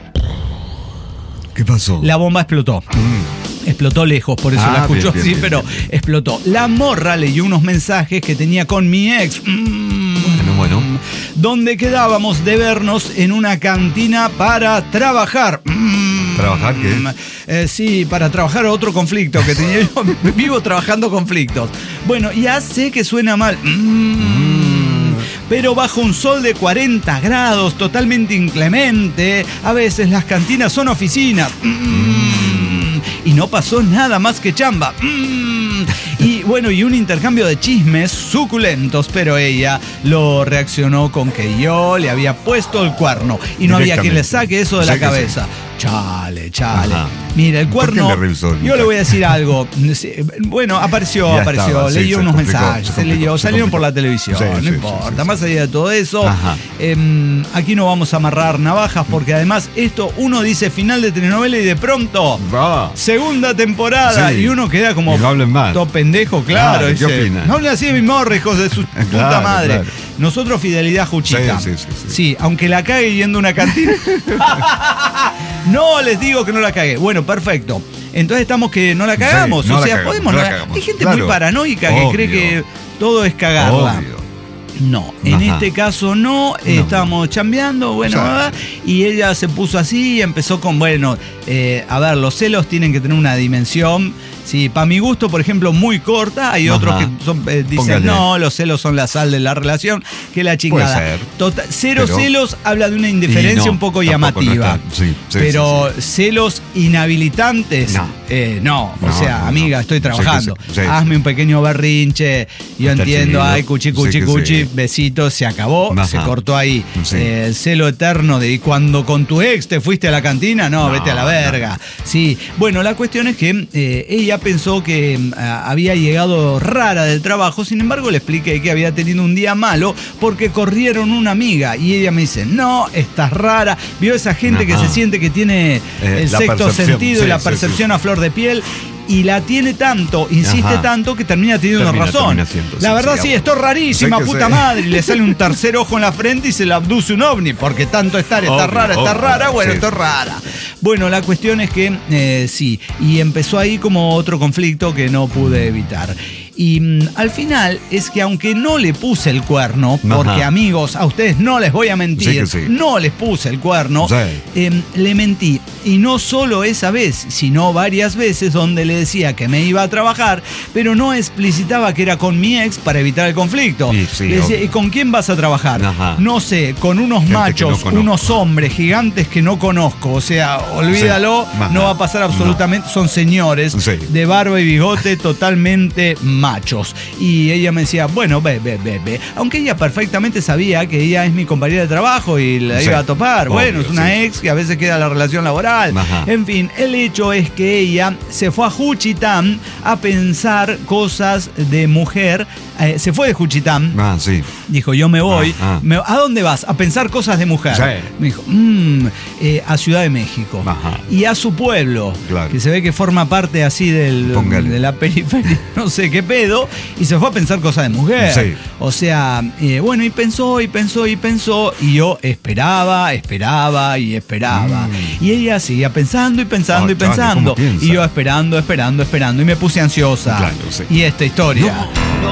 ¿Qué pasó? la bomba explotó. Explotó lejos, por eso Ah, la escuchó bien, bien, así, bien, pero bien, bien. explotó. La morra leyó unos mensajes que tenía con mi ex. Mm, Bueno, bueno. Donde quedábamos de vernos en una cantina para trabajar. Mm, ¿Trabajar qué? eh, sí, para trabajar otro conflicto que tenía yo. Vivo trabajando conflictos. Bueno, ya sé que suena mal. Mm, Pero bajo un sol de cuarenta grados, totalmente inclemente, a veces las cantinas son oficinas. Mm, Y no pasó nada más que chamba. Mm, Y bueno, y un intercambio de chismes suculentos, pero ella lo reaccionó con que yo le había puesto el cuerno y no había quien le saque eso de la Sí que sí. cabeza. Chale, chale. Ajá. Mira, el ¿Por qué cuerno. le revisó el Yo le voy a decir algo. Sí, bueno, apareció, Ya apareció, estaba, sí, leyó se unos complicó, mensajes, se se leyó, complicó, se salieron por complicó. la televisión, Sí, no sí, importa. sí, sí, Más sí. allá de todo eso, Ajá. em, aquí no vamos a amarrar navajas porque además esto uno dice final de telenovela y de pronto. Va. Segunda temporada Sí. y uno queda como Y no hablen más. todo pendejo, claro. Claro, ¿qué dice, opinan? no hablen así de mi morra, hijos de su puta Claro, madre. claro. Nosotros fidelidad Juchita. Sí, sí, sí, sí. Sí, aunque la cague yendo a una cantina. No les digo que no la cague. Bueno, perfecto. Entonces estamos que no la cagamos. Sí, no o la sea, cagamos, podemos. no no la la- cagamos. Hay gente Claro. muy paranoica que Obvio. cree que todo es cagarla. Obvio. No, en Ajá. este caso no, eh, No. estábamos chambeando, bueno, Sí. ¿verdad? Y ella se puso así y empezó con, bueno, eh, a ver, los celos tienen que tener una dimensión, sí, para mi gusto, por ejemplo, muy corta, hay Ajá. otros que son, eh, dicen, Póngale. no, los celos son la sal de la relación, que la chingada. Puede ser. Total- cero Pero- celos habla de una indiferencia Y no, un poco tampoco no llamativa. está- sí, sí, pero sí, celos inhabilitantes, No. eh, no, o No, sea, no, amiga, no. estoy Sí que trabajando, sí, sí, hazme sí. un pequeño berrinche, yo Está entiendo, chido. ay, cuchi, cuchi, Sí que cuchi, sí. besitos, se acabó, Ajá. se cortó ahí. Sí. Eh, el celo eterno de y cuando con tu ex te fuiste a la cantina, no, No, vete a la no. verga. Sí, bueno, la cuestión es que eh, ella pensó que mm, ah, había llegado rara del trabajo, sin embargo le expliqué que había tenido un día malo porque corrieron una amiga y ella me dice, no, estás rara. Vio esa gente que Ajá. se siente que tiene Eh, el la sexto percepción, sentido y sí, la sí, percepción sí. a flor de piel. y la tiene tanto, insiste Ajá. tanto que termina teniendo Termina, razón. termina siendo, la sí, verdad sí, sí, sí, esto es rarísima, sé que puta sé. madre, y le sale un tercer ojo en la frente y se le abduce un ovni, porque tanto estar, está Obvio, rara, está obvio, rara, bueno, sí, esto es sí. rara. Bueno, la cuestión es que eh, sí, y empezó ahí como otro conflicto que no pude evitar. Y mm, al final es que aunque no le puse el cuerno, Ajá. porque amigos, a ustedes no les voy a mentir, Sí que sí. no les puse el cuerno, Sí. eh, le mentí. Y no solo esa vez, sino varias veces donde le decía que me iba a trabajar, pero no explicitaba que era con mi ex para evitar el conflicto. Y sí, le decía, obvio. ¿y con quién vas a trabajar? Ajá. No sé, con unos Gente que machos, no conozco. unos hombres gigantes que no conozco. O sea, olvídalo, Sí. Ajá. no va a pasar absolutamente. Son señores Sí. de barba y bigote totalmente machos. Y ella me decía, bueno, ve, ve, ve, ve. Aunque ella perfectamente sabía que ella es mi compañera de trabajo y la Sí. iba a topar. Obvio, bueno, es una sí. ex que a veces queda la relación laboral. Ajá. En fin, el hecho es que ella se fue a Juchitán a pensar cosas de mujer. Eh, se fue de Juchitán. Ah, sí. Dijo, yo me voy. Ah, ah. Me- ¿A dónde vas? A pensar cosas de mujer. Sí. Me dijo, "Mm, eh, a Ciudad de México. Ajá. Y a su pueblo, Claro. que se ve que forma parte así del, Póngale. de la periferia, no sé qué pedo, y se fue a pensar cosas de mujer. Sí. O sea, eh, bueno, y pensó, y pensó, y pensó, y yo esperaba, esperaba y esperaba. Mm. Y ella seguía pensando y pensando Ay, y dale, pensando. ¿cómo piensa? Y yo esperando, esperando, esperando, y me puse ansiosa. Claro, sí. Y esta historia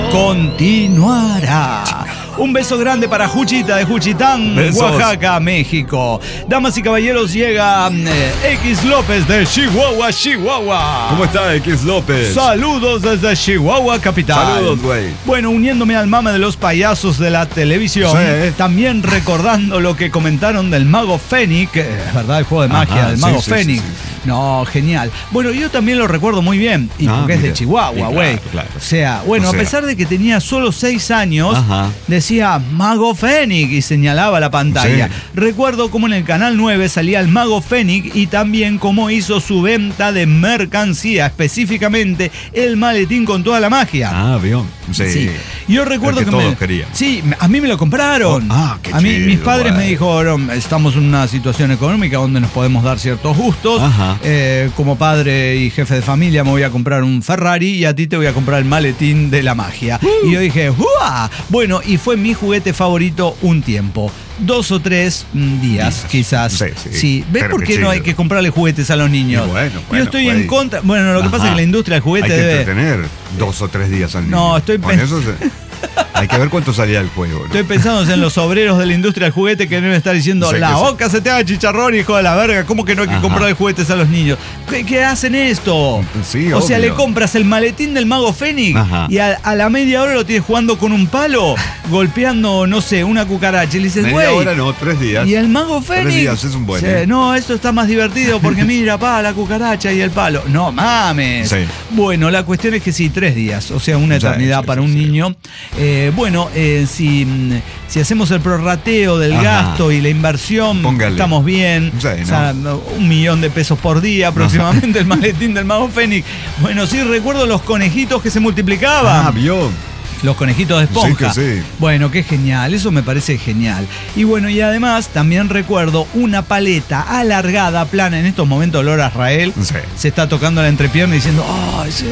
continuará. Un beso grande para Juchita de Juchitán, Besos. Oaxaca, México. Damas y caballeros, llega eh, X López de Chihuahua, Chihuahua. ¿Cómo está X López? Saludos desde Chihuahua, capital. Saludos, güey. Bueno, uniéndome al mame de los payasos de la televisión, Sí. también recordando lo que comentaron del Mago Fénix, eh, es verdad, el juego de magia Ajá, del sí, Mago sí, Fénix. sí, sí. No, genial. Bueno, yo también lo recuerdo muy bien, y Ah, porque es de mira. Chihuahua, Sí, güey. claro, claro. O sea, bueno, O sea. a pesar de que tenía solo seis años, Ajá. decía Mago Fénix y señalaba la pantalla. Sí. Recuerdo cómo en el Canal nueve salía el Mago Fénix y también cómo hizo su venta de mercancía, específicamente el maletín con toda la magia. Ah, vio. Sí. Sí. Yo recuerdo El que que, me, todos querían. Sí, a mí me lo compraron. Oh, ah, qué a mí chido, mis padres güey. me dijeron, estamos en una situación económica donde nos podemos dar ciertos gustos. Ajá. Eh, como padre y jefe de familia me voy a comprar un Ferrari y a ti te voy a comprar el maletín de la magia. Uh. Y yo dije, ¡uah! Bueno, y fue mi juguete favorito un tiempo. Dos o tres mm, días, quizás. Sí, sí. ¿Ves Pero por qué qué no hay chido. que comprarle juguetes a los niños? Y bueno, yo bueno, estoy en güey. contra. Bueno, lo que pasa Ajá. es que la industria del juguete Hay que debe. entretener dos o tres días al niño. No, estoy Con pens- eso se- Hay que ver cuánto salía el juego, ¿no? Estoy pensando en los obreros de la industria del juguete que deben estar diciendo, Sí, la que sí. boca se te haga chicharrón, hijo de la verga, ¿cómo que no hay que Ajá. comprarle juguetes a los niños? ¿Qué, qué hacen esto? Sí, o sea, obvio. le compras el maletín del Mago Fénix Ajá. y a, a la media hora lo tienes jugando con un palo, golpeando, no sé, una cucaracha. Y le dices, Media güey, hora no, tres días. ¿y el Mago Fénix? días es un buen, Sí, ¿eh? no, esto está más divertido porque mira, pa, la cucaracha y el palo. No mames. Sí. Bueno, la cuestión es que sí, tres días, o sea, una Sí, eternidad sí, para sí, un sí. niño. Eh, bueno, eh, si, mm, si hacemos el prorrateo del Ajá. gasto y la inversión, Póngale. estamos bien. Sí, O sea, un millón de pesos por día aproximadamente el maletín del Mago Fénix. Bueno, sí, recuerdo los conejitos que se multiplicaban. Ah, vio. Los conejitos de esponja. Sí, que sí. Bueno, qué genial, eso me parece genial. Y bueno, y además también recuerdo una paleta alargada, plana, en estos momentos Lora Israel Sí. se está tocando la entrepierna diciendo, ¡ay, sí!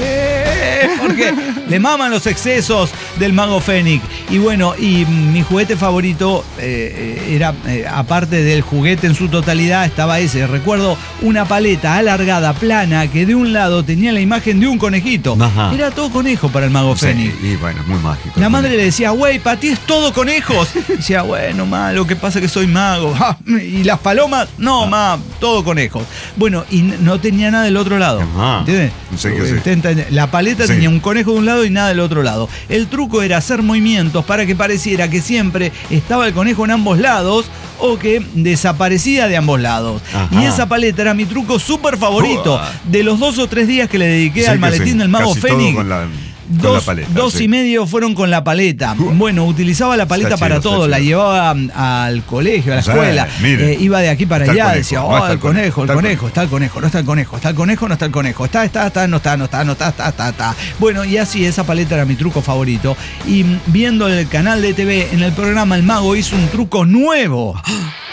Porque le maman los excesos del Mago Fénix. Y bueno, y mi juguete favorito eh, eh, era, eh, aparte del juguete en su totalidad, estaba ese. Recuerdo una paleta alargada, plana, que de un lado tenía la imagen de un conejito. Ajá. Era todo conejo para el Mago Sí, Fénix. y bueno, muy mágico. La madre le decía, güey, para ti es todo conejos. Decía, bueno, ma, lo que pasa es que soy mago. Ah, ¿y las palomas? No, ma, todo conejos. Bueno, y n- no tenía nada del otro lado. Ajá. ¿Entiendes? Sí que sí. Usted entiende. La paleta Sí. tenía un conejo de un lado y nada del otro lado. El truco era hacer movimientos para que pareciera que siempre estaba el conejo en ambos lados o que desaparecía de ambos lados. Ajá. Y esa paleta era mi truco súper favorito. Uah. De los dos o tres días que le dediqué Sí al que maletín sí. del Mago Casi todo Fénix. con la- con Dos, la paleta, dos sí. y medio fueron con la paleta. Uh. Bueno, utilizaba la paleta Está para chido, todo. está La chido. llevaba mm, al colegio, a la Sí, escuela. mire. Eh, iba de aquí para Está el allá. conejo, Decía, no oh, está el el conejo, conejo, el está el conejo, está el conejo, no está el conejo, está el conejo, no está el conejo. Está, está, está, no está, no está, no está, está, está, está. Bueno, y así esa paleta era mi truco favorito. Y mm, viendo el canal de T V, en el programa El Mago hizo un truco nuevo.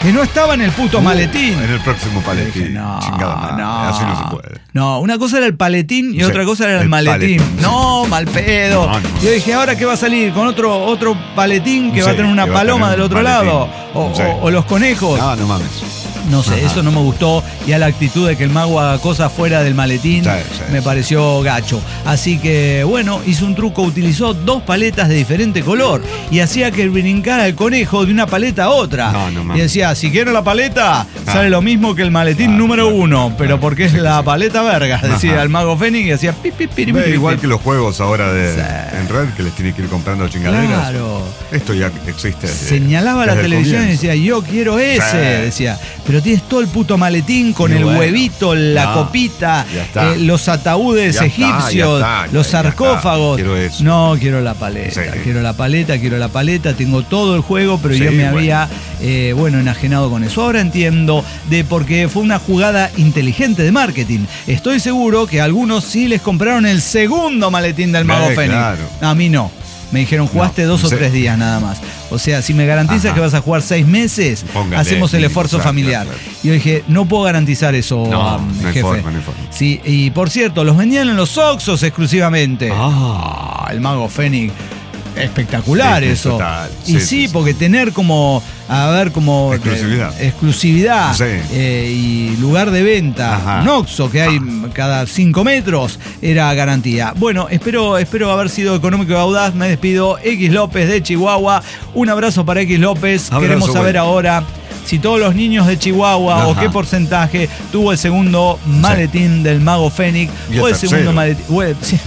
que no estaba en el puto Uh, maletín. En el próximo paletín. No, Chingada madre, no. así no se puede. No, una cosa era el paletín y Sí, otra cosa era el, el maletín. paletín, No, mal pedo. No, no. Yo dije, ¿ahora qué va a salir? ¿Con otro, otro paletín que Sí, va a tener una que va a paloma tener del un otro paletín. lado? O, Sí. o- o los conejos. No, no mames. No sé, Ajá. eso no me gustó. Y a la actitud de que el mago haga cosas fuera del maletín Sí, sí, me sí. pareció gacho. Así que, bueno, hizo un truco. Utilizó dos paletas de diferente color y hacía que brincara el conejo de una paleta a otra. No, no y mames. decía, si quiero la paleta, sale lo mismo que el maletín Ah, número claro, uno. claro, pero porque es sí, la sí. paleta verga, decía Ajá. el mago Fénix y hacía pi, pi, pi, pi, Ve, pi, igual pi. que los juegos ahora de Sí. en red que les tienes que ir comprando chingaderas. Claro. Esto ya existe. desde- Señalaba la desde el televisión y comienzo. decía, yo quiero ese, Sí. decía, pero tienes todo el puto maletín con Y el bueno, huevito, la no, copita, ya está. eh, los ataúdes Ya está, egipcios, ya está, los ya está. sarcófagos. Quiero eso. No, quiero la paleta, Sí. quiero la paleta, quiero la paleta, tengo todo el juego, pero Sí, yo me bueno. había, eh, bueno, enajenado con eso. Ahora entiendo de por qué fue una jugada inteligente de marketing. Estoy seguro que a algunos sí les compraron el segundo maletín del Mago Eh, Fénix. claro. A mí no. Me dijeron, jugaste No, dos o sí. tres días nada más. O sea, si me garantizas Ajá. que vas a jugar seis meses, Póngale, hacemos el sí, esfuerzo claro, familiar. claro, claro. Y yo dije, no puedo garantizar eso, No, um, no hay jefe. forma, no hay forma. Sí, y por cierto, los vendían en los Oxxos exclusivamente. Ah. Ah, el Mago Fénix. Espectacular Sí, sí, eso. total. Y Sí, sí, sí, sí. porque tener como, a ver, como... Exclusividad. eh, exclusividad. Sí. eh, y lugar de venta. Ajá. Un Oxxo que hay cada cinco metros era garantía. Bueno, espero, espero haber sido económico y audaz. Me despido. X López de Chihuahua. Un abrazo para X López. Abrazo, Queremos saber bueno. ahora si todos los niños de Chihuahua o Ajá. qué porcentaje tuvo el segundo maletín del Mago Fénix Y el o el tercero. segundo maletín. o el- sí.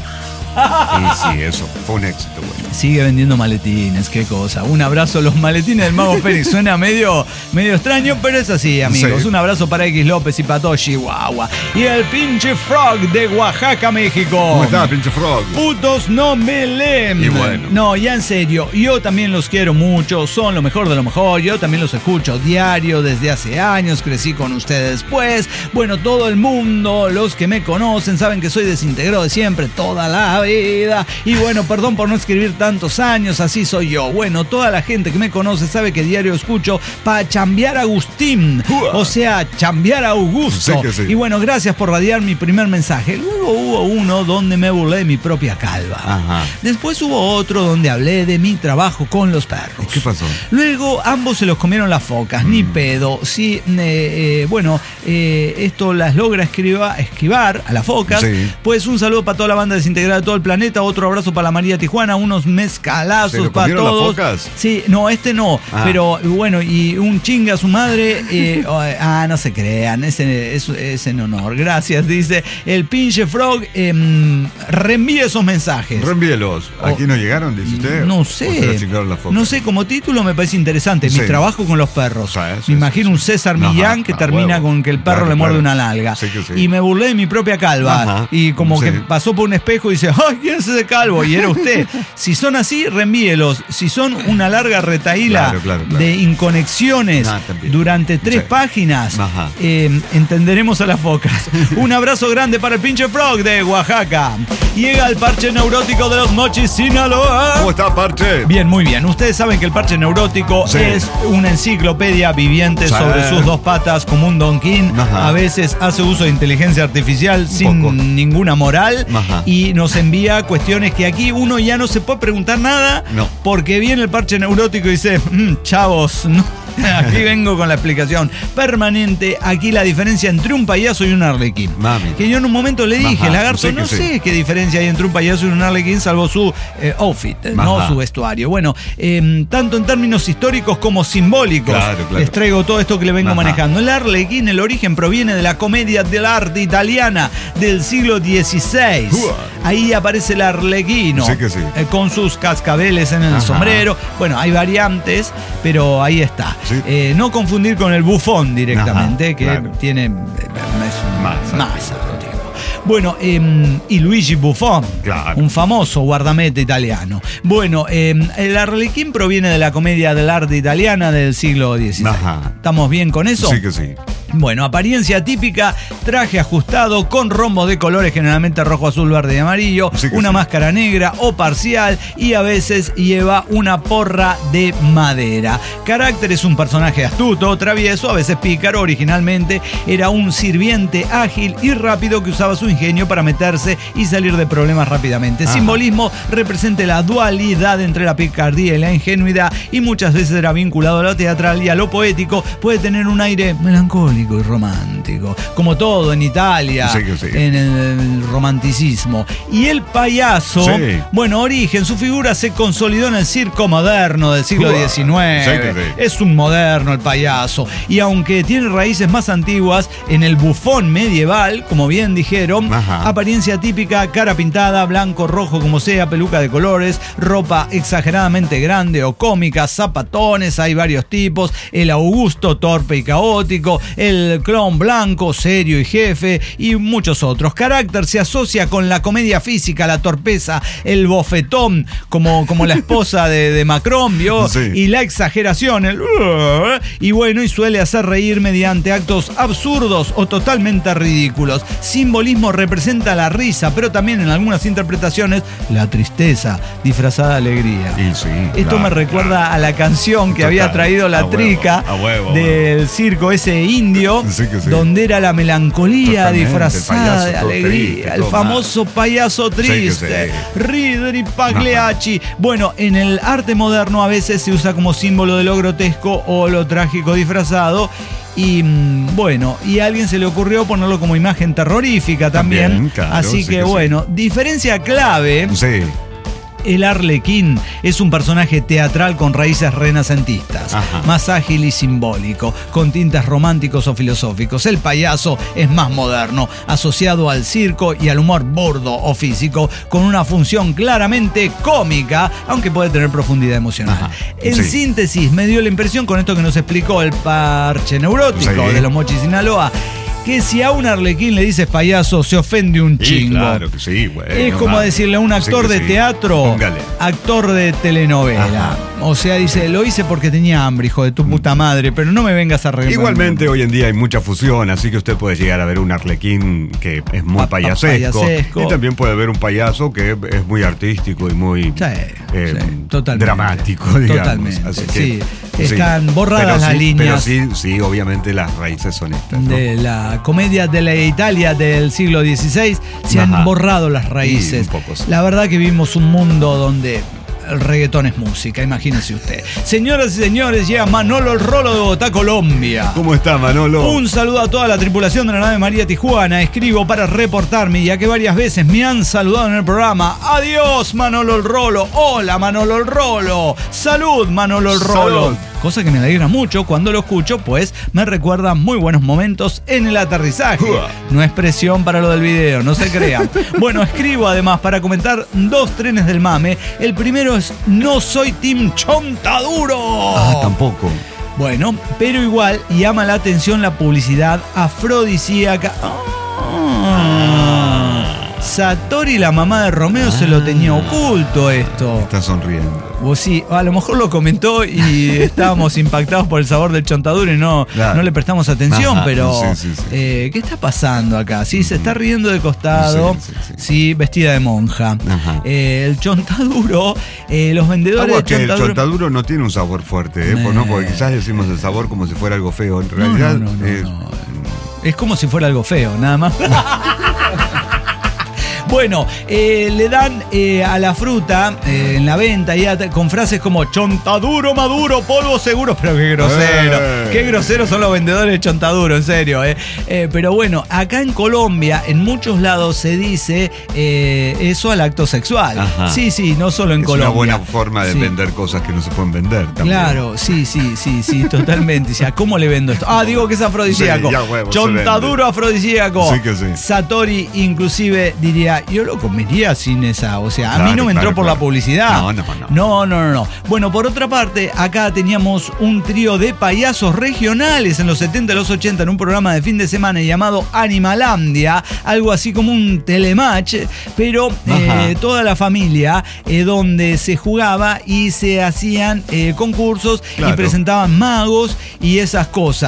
Y sí, eso fue un éxito, güey. Sigue vendiendo maletines, qué cosa. Un abrazo a los maletines del Mago Fénix. Suena medio, medio extraño, pero es así, amigos. Sí. Un abrazo para X López y para todo Chihuahua. Y el pinche Frog de Oaxaca, México. ¿Cómo está, pinche Frog? Putos no me leen. Y bueno. No, ya en serio, yo también los quiero mucho, son lo mejor de lo mejor, yo también los escucho diario desde hace años, crecí con ustedes pues. Bueno, todo el mundo, los que me conocen, saben que soy desintegrado de siempre, toda la vida. Y bueno, perdón por no escribir tantos años, así soy yo. Bueno, toda la gente que me conoce sabe que diario escucho para chambear a Agustín, o sea, chambear a Augusto. Sí que sí. Y bueno, gracias por radiar mi primer mensaje. Luego hubo uno donde me burlé de mi propia calva. Ajá. Después hubo otro donde hablé de mi trabajo con los perros. ¿Qué pasó? Luego ambos se los comieron las focas, ni pedo. Sí, eh, eh, bueno, eh, esto las logra escriba- esquivar a las focas. Sí. Pues un saludo para toda la banda desintegrada de todo el planeta. Otro abrazo para la María Tijuana. Unos ¿Se mezcalazos lo para comieron las todos. focas? Sí, no, este no. Ah. Pero bueno, y un chinga a su madre. eh, oh, ah, no se crean. Ese es, es en honor. Gracias, dice el pinche Frog. Eh, reenvíe esos mensajes. Reenvíelos. ¿Aquí Oh, no llegaron, dice usted? No ¿O se sé. la chingaron las focas? No sé, como título me parece interesante. Sí. Mi trabajo con los perros. Sí, sí, me imagino sí, un sí. César Ajá, Millán que a termina huevo. con que el perro Claro, le muerde claro. una nalga. Sí que sí. Y me burlé de mi propia calva. Ajá, Y como sí. que pasó por un espejo y dice, ¡ay, quién es ese calvo! Y era usted. Si son así, reenvíelos. Si son una larga retaíla Claro, claro, claro. de inconexiones Ah, también. durante tres Sí. páginas, Ajá. eh, entenderemos a las focas. Un abrazo grande para el pinche Frog de Oaxaca. Llega el parche neurótico de los Mochis, Sinaloa. ¿Cómo está, Parche? Bien, muy bien. Ustedes saben que el parche neurótico Sí. es una enciclopedia viviente Sí. sobre sus dos patas como un donquín. Ajá. A veces hace uso de inteligencia artificial sin poco. ninguna moral Ajá. y nos envía cuestiones que aquí uno ya no se puede preguntar nada No. porque viene el parche neurótico y dice, "Mm, chavos, no". Aquí vengo con la explicación permanente. Aquí la diferencia entre un payaso y un arlequín. Mami. Que yo en un momento le dije, Ajá, lagarto, sí que no sí. sé qué diferencia hay entre un payaso y un arlequín salvo su eh, outfit, no Ajá. su vestuario. Bueno, eh, tanto en términos históricos como simbólicos, Claro, claro. les traigo todo esto que le vengo Ajá. manejando. El arlequín, el origen proviene de la comedia dell'arte italiana del siglo dieciséis. Uah. Ahí aparece el arlequino Sí que sí. eh, con sus cascabeles en el Ajá. sombrero. Bueno, hay variantes, pero ahí está. Sí. Eh, no confundir con el bufón directamente, Ajá, que claro. tiene eh, es Más más antiguo. antiguo. Bueno, eh, y Luigi Buffon, Claro. un famoso guardameta italiano. Bueno, eh, el arlequín proviene de la comedia dell'arte italiana del siglo dieciséis. Ajá. ¿Estamos bien con eso? Sí que sí. Bueno, apariencia típica, traje ajustado con rombos de colores, generalmente rojo, azul, verde y amarillo, sí una sí. máscara negra o parcial y a veces lleva una porra de madera. Carácter: es un personaje astuto, travieso, a veces pícaro. Originalmente era un sirviente ágil y rápido que usaba su ingenio para meterse y salir de problemas rápidamente. Ajá. Simbolismo: representa la dualidad entre la picardía y la ingenuidad y muchas veces era vinculado a lo teatral y a lo poético. Puede tener un aire melancólico y romántico, como todo en Italia, sí, sí. en el romanticismo. Y el payaso, sí. bueno, origen, su figura se consolidó en el circo moderno del siglo diecinueve. Sí, sí. Es un moderno el payaso. Y aunque tiene raíces más antiguas en el bufón medieval, como bien dijeron, ajá. apariencia típica, cara pintada, blanco, rojo, como sea, peluca de colores, ropa exageradamente grande o cómica, zapatones, hay varios tipos, el augusto, torpe y caótico, el clown blanco, serio y jefe, y muchos otros. Carácter: se asocia con la comedia física, la torpeza, el bofetón, como, como la esposa de, de Macron, ¿vio? Sí. Y la exageración, el... Y bueno, y suele hacer reír mediante actos absurdos o totalmente ridículos. Simbolismo: representa la risa, pero también en algunas interpretaciones la tristeza, disfrazada de alegría. Y sí, Esto claro, me recuerda claro. a la canción que Total. había traído la a trica huevo, a huevo, del huevo. circo ese indio, sí sí. donde era la melancolía Totalmente, disfrazada de alegría. Triste, el famoso mal. payaso triste, sí Ridder y Pagliacci. Ajá. Bueno, en el arte moderno a veces se usa como símbolo de lo grotesco o lo trágico disfrazado. Y bueno, y a alguien se le ocurrió ponerlo como imagen terrorífica también. también claro, Así sí que, que bueno, sí. diferencia clave. Sí. El arlequín es un personaje teatral con raíces renacentistas, Ajá. más ágil y simbólico, con tintes románticos o filosóficos. El payaso es más moderno, asociado al circo y al humor burdo o físico, con una función claramente cómica, aunque puede tener profundidad emocional. Ajá. En sí. síntesis, me dio la impresión, con esto que nos explicó el parche neurótico sí. de los Mochis Sinaloa, que si a un arlequín le dices payaso, se ofende un chingo. Sí, claro que sí, güey. Es como no, decirle a un actor sí de sí. teatro, Póngale. actor de telenovela. Ajá. O sea, dice, lo hice porque tenía hambre, hijo de tu puta madre, pero no me vengas a regalar. Igualmente, hoy en día hay mucha fusión, así que usted puede llegar a ver un arlequín que es muy pa payasesco, payasesco. Y también puede ver un payaso que es muy artístico y muy sí, eh, sí, totalmente. dramático, digamos. Totalmente, así que, sí. Están sí. borradas las sí, líneas. Pero sí, sí, obviamente las raíces son estas, ¿no? De la comedia de la Italia del siglo dieciséis se Ajá. han borrado las raíces. Sí, un poco, sí. La verdad que vivimos un mundo donde el reggaetón es música, imagínese usted. Señoras y señores, llega Manolo el Rolo de Bogotá, Colombia. ¿Cómo está, Manolo? Un saludo a toda la tripulación de la nave María Tijuana. Escribo para reportarme, ya que varias veces me han saludado en el programa. Adiós, Manolo el Rolo. Hola, Manolo el Rolo. Salud, Manolo el Rolo. Salud. Cosa que me alegra mucho cuando lo escucho, pues me recuerda muy buenos momentos en el aterrizaje. No es presión para lo del video, no se crean. Bueno, escribo además para comentar dos trenes del mame. El primero es: no soy Team Chontaduro. Ah, tampoco. Bueno, pero igual llama la atención la publicidad afrodisíaca. Ah. Satori, la mamá de Romeo, ah. se lo tenía oculto esto. Está sonriendo. O sí, a lo mejor lo comentó y estábamos impactados por el sabor del chontaduro y no, claro. no le prestamos atención, Ajá, pero sí, sí, sí. Eh, ¿qué está pasando acá? Sí, se está riendo de costado, sí, sí, sí. sí vestida de monja. Eh, el chontaduro, eh, los vendedores ah, de chontaduro... El chontaduro no tiene un sabor fuerte, ¿eh? Eh. ¿no? Porque quizás decimos el sabor como si fuera algo feo. En realidad no, no, no, eh... no, no. Es como si fuera algo feo, nada más. Bueno, eh, le dan eh, a la fruta eh, en la venta ya con frases como chontaduro maduro, polvo seguro. Pero qué grosero, eh. qué groseros son los vendedores de chontaduro, en serio. Eh. Eh, pero bueno, acá en Colombia, en muchos lados se dice eh, eso al acto sexual. Ajá. Sí, sí, no solo en es Colombia. Es una buena forma de sí. vender cosas que no se pueden vender también. Claro, sí, sí, sí, sí, totalmente. O sea, ¿cómo le vendo esto? Ah, digo que es afrodisíaco. Sí, ya, huevo, chontaduro afrodisíaco. Sí que sí. Satori inclusive diría, yo lo comería sin esa, o sea, a claro, mí no me entró claro, por claro. la publicidad. No, no, no. No, no, no, no. Bueno, por otra parte, acá teníamos un trío de payasos regionales en los setenta y los ochenta en un programa de fin de semana llamado Animalandia, algo así como un telematch, pero eh, toda la familia, eh, donde se jugaba y se hacían eh, concursos claro. y presentaban magos y esas cosas.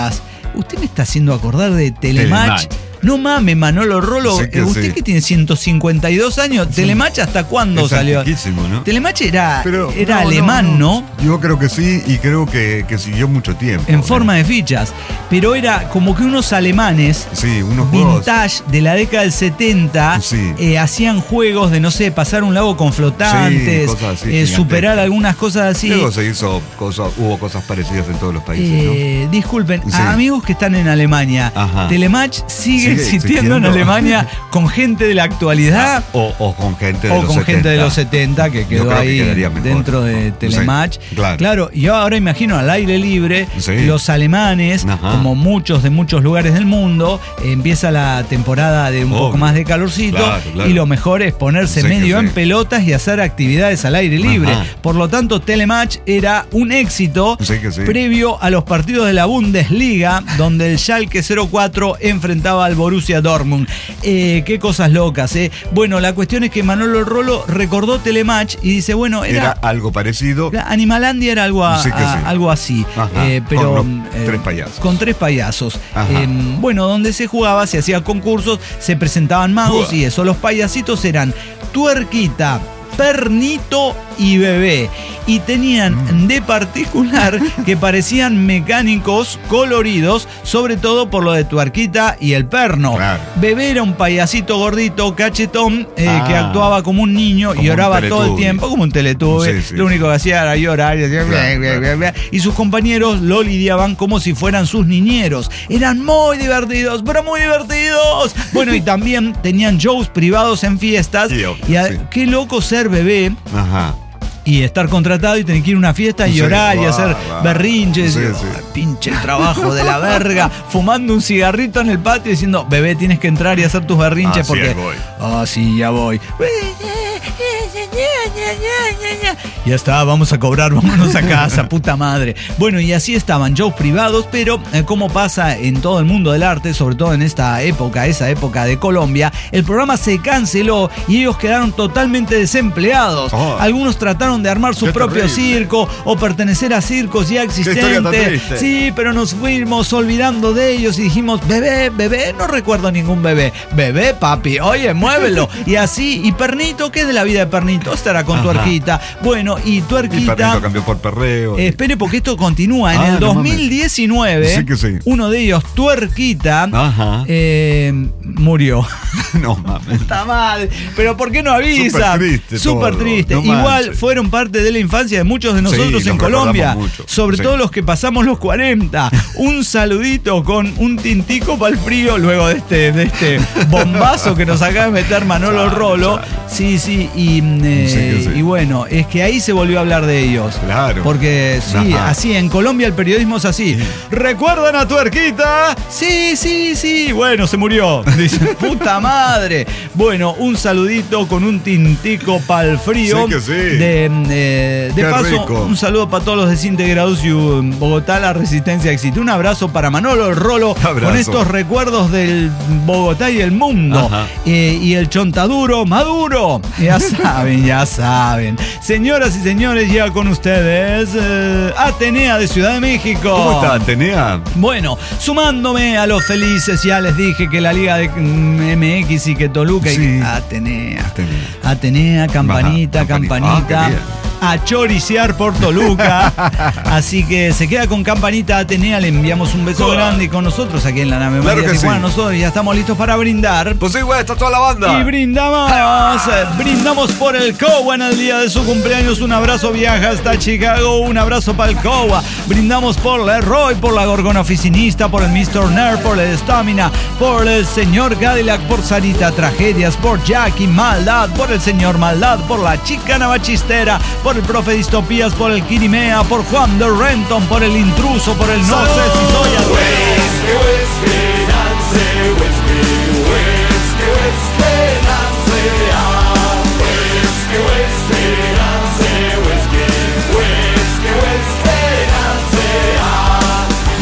Usted me está haciendo acordar de Telematch. Telematch. No mames, Manolo Rolo. Sí que usted sí. que tiene ciento cincuenta y dos años. Sí. ¿Telematch hasta cuándo es salió? ¿no? Telematch era, Pero, era no, alemán, no, no, ¿no? Yo creo que sí, y creo que, que siguió mucho tiempo. En ¿no? forma de fichas. Pero era como que unos alemanes sí, unos vintage juegos. de la década del setenta sí. eh, hacían juegos de, no sé, pasar un lago con flotantes, sí, cosas así, eh, superar algunas cosas así. Luego se hizo cosas, hubo cosas parecidas en todos los países, eh, ¿no? Disculpen, sí. a amigos que están en Alemania, Ajá. Telematch sigue, sigue existiendo en Alemania con gente de la actualidad ah, o, o con gente de o los con setenta. gente de los setenta que quedó ahí que dentro de Telematch. Sí, claro. claro, yo ahora imagino al aire libre, sí. los alemanes, Ajá. como muchos de muchos lugares del mundo, eh, empieza la temporada de un Obvio. poco más de calorcito claro, claro. y lo mejor es ponerse sí, medio en sí. pelotas y hacer actividades al aire libre. Ajá. Por lo tanto, Telematch era un éxito sí, sí. previo a los partidos de la Bundesliga, donde el Schalke cero cuatro enfrentaba al Borussia Dortmund. Eh, qué cosas locas, ¿eh? Bueno, la cuestión es que Manolo Rolo recordó Telematch y dice, bueno, era... Era algo parecido. Animalandia era algo, a, sí que a, sí. algo así. Eh, pero, con eh, tres payasos. Con tres payasos. Eh, bueno, donde se jugaba, se hacía concursos, se presentaban magos Uah. y eso. Los payasitos eran Tuerquita, Pernito y Bebé. Y tenían mm. de particular que parecían mecánicos coloridos, sobre todo por lo de Tuerquita y el Perno. Claro. Bebé era un payasito gordito, cachetón, eh, ah, que actuaba como un niño como y lloraba todo el tiempo, como un teletubby. Sí, sí. Lo único que hacía era llorar y, decía, claro, bla, bla, bla, bla. Y sus compañeros lo lidiaban como si fueran sus niñeros. Eran muy divertidos, pero muy divertidos. Bueno, y también tenían shows privados en fiestas. Sí, y a, sí. qué loco ser Bebé. Ajá. Y estar contratado y tener que ir a una fiesta y sí, llorar wow, y hacer wow. berrinches. Sí, y, sí. oh, pinche trabajo de la verga. Fumando un cigarrito en el patio diciendo, Bebé, tienes que entrar y hacer tus berrinches ah, porque. Sí, voy. Ah, sí, ya voy. Ya está, vamos a cobrar, vámonos a casa, puta madre. Bueno, y así estaban shows privados, pero eh, como pasa en todo el mundo del arte, sobre todo en esta época, esa época de Colombia, el programa se canceló y ellos quedaron totalmente desempleados. Oh. Algunos trataron de armar su Qué propio terrible. circo o pertenecer a circos ya existentes. Sí, pero nos fuimos olvidando de ellos y dijimos, Bebé, Bebé, no recuerdo ningún Bebé. Bebé, papi, oye, muévelo. Y así, y Pernito, ¿qué es de la vida de Pernito? Estará con Ajá. Tuerquita. Bueno, y Tuerquita... Y Pernito cambió por Perreo. Eh, espere, porque esto continúa. En ah, el dos mil diecinueve, no sí que sí. uno de ellos, Tuerquita, eh, murió. No mames. Está mal. Pero ¿por qué no avisa? Súper triste. Súper triste. No Igual manches. fueron parte de la infancia de muchos de nosotros sí, en Colombia. Mucho. Sobre sí. todo los que pasamos los cuarenta. Un saludito con un tintico para el frío luego de este, de este bombazo que nos acaba de meter Manolo chale, Rolo. Chale. Sí, sí. Y, eh, sí, sí. y bueno, es que ahí se volvió a hablar de ellos. Claro. Porque sí, Ajá. así, en Colombia el periodismo es así. Sí. ¿Recuerdan a Tuerquita? Sí, sí, sí. Bueno, se murió. Dice, puta madre. Bueno, un saludito con un tintico para el frío. Sí que sí. De, eh, de paso, rico. un saludo para todos los desintegrados y en Bogotá la resistencia existe. Un abrazo para Manolo Rolo abrazo. Con estos recuerdos del Bogotá y el mundo. Eh, y el chontaduro Maduro. Ya saben, ya saben. Señoras y señores, llega con ustedes eh, Atenea de Ciudad de México. ¿Cómo está Atenea? Bueno, sumándome a los felices, ya les dije que la Liga de M X y que Toluca sí. y Atenea. Atenea. Atenea, campanita, Baja, campanita. campanita. Ah, a choricear por Toluca. Así que se queda con campanita Atenea. Le enviamos un beso oh. grande y con nosotros aquí en la nave claro María Tijuana. Sí. Nosotros ya estamos listos para brindar. Pues sí, güey, está toda la banda. Y brindamos. Brindamos por el Cowa en el día de su cumpleaños. Un abrazo viaja hasta Chicago. Un abrazo para el Cowa. Brindamos por Leroy, por la Gorgona Oficinista, por el mister Nerd, por el Stamina, por el señor Cadillac, por Sarita Tragedias, por Jackie Maldad, por el señor Maldad, por la chica Navachistera, por el profe Distopías, por el Kirimea, por Juan de Renton, por el intruso, por el no sé si soy a Whisky, whisky, Nancy, whisky, whisky, whisky, Nancy, ah. Whisky, whisky, Nancy, whisky, whisky, whisky, Nancy, ah. Y así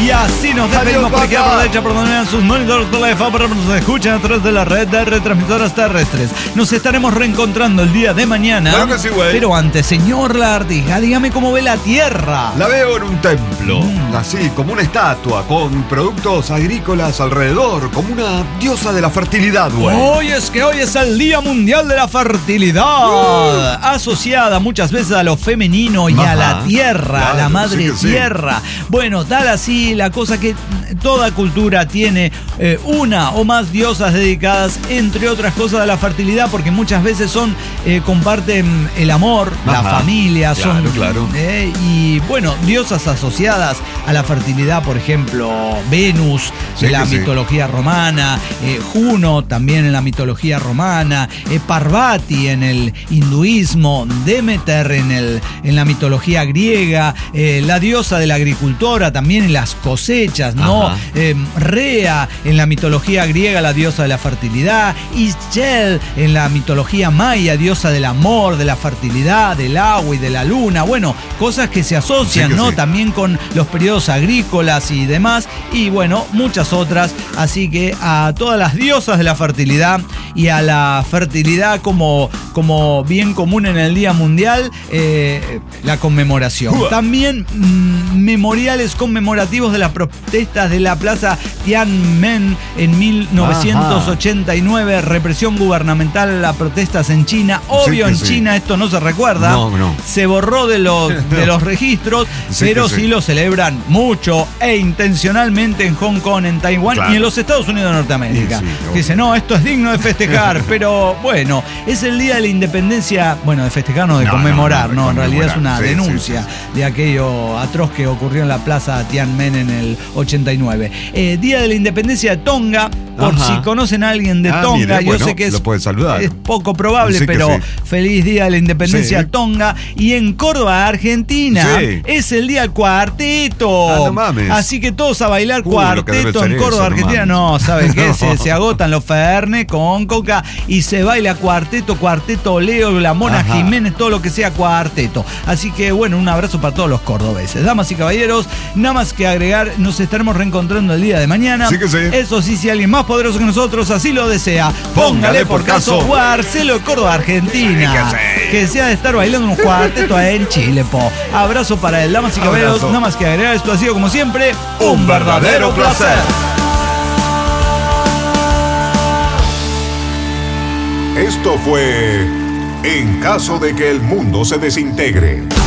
sí, nos despedimos Adiós, porque papá. aprovecha por donde vean sus monitores de la F A para que nos escuchen a través de la red de retransmisoras terrestres. Nos estaremos reencontrando el día de mañana. Claro que sí, güey. Pero antes, señor Lagartija, dígame cómo ve la Tierra. La veo en un templo, Mm. así como una estatua, con productos agrícolas alrededor, como una diosa de la fertilidad, güey. Hoy es que hoy es el Día Mundial de la Fertilidad, asociada muchas veces a lo femenino y Ajá. a la tierra, Claro, a la madre sí que sí. tierra. Bueno, tal así la cosa que toda cultura tiene eh, una o más diosas dedicadas, entre otras cosas, a la fertilidad, porque muchas veces son eh, comparten el amor, la Ajá. familia, Claro, son claro. eh, y bueno, diosas asociadas a la fertilidad, por ejemplo, Venus Sí de la que sí. mitología romana, eh, Juno también en la mitología romana, eh, Parvati en el hinduismo, Demeter en, el, en la mitología griega, eh, la diosa de la agricultora también en las cosechas, ¿no? Ajá. Eh, Rea en la mitología griega, la diosa de la fertilidad, Ixchel en la mitología maya, diosa del amor, de la fertilidad, del agua y de la luna. Bueno, cosas que se asocian, Sí que ¿no? sí. También con los periodos agrícolas y demás, y bueno, muchas otras. Así que a todas las diosas de la fertilidad y a la fertilidad como, como bien común en el Día Mundial, eh, la conmemoración. Uah. También mm, memoriales conmemorativos de las protestas de la Plaza Tiananmen en mil novecientos ochenta y nueve, represión gubernamental a protestas en China. Obvio, que en sí. China esto no se recuerda, No, no. se borró de los, de los registros, Sí pero que sí. sí. lo celebran mucho e intencionalmente en Hong Kong, en Taiwán Claro. y en los Estados Unidos de Norteamérica. Sí, sí, obvio. Dice, no, esto es digno de festejar, pero bueno, es el día de la independencia, bueno, de festejar, no de No, conmemorar, no, no, de en realidad es una conmemorar. Sí, denuncia sí, de aquello atroz que ocurrió en la plaza Tiananmen en el ochenta y nueve. Eh, día de la independencia de Tonga, por Ajá. si conocen a alguien de Ah, Tonga, mire, yo bueno, sé que es, lo puede saludar. es poco probable, Sí que pero sí. feliz día de la independencia Sí. de Tonga. Y en Córdoba, Argentina, Sí. es el día del cuarteto. Ah, no mames. Así que todos a bailar Uh, lo que debe cuarteto ser en Córdoba, eso, no Argentina. mames. No, ¿sabe qué? No. Se, se agotan los fernes con coca y se baila cuarteto, cuarteto Leo, la Mona Ajá. Jiménez, todo lo que sea cuarteto. Así que bueno, un abrazo para todos los cordobeses. Damas y caballeros, nada más que agregar, nos estaremos reencontrando el día de mañana. Sí que sí. Eso sí, si alguien más poderoso que nosotros así lo desea, póngale por caso Marcelo de Córdoba, Argentina. Sí que sí. Que sea de estar bailando unos cuartetos en Chile, po. Abrazo para él, damas y caballeros. Abrazo. Nada más que agregar, esto ha sido como siempre un verdadero placer. Esto fue En caso de que el mundo se desintegre.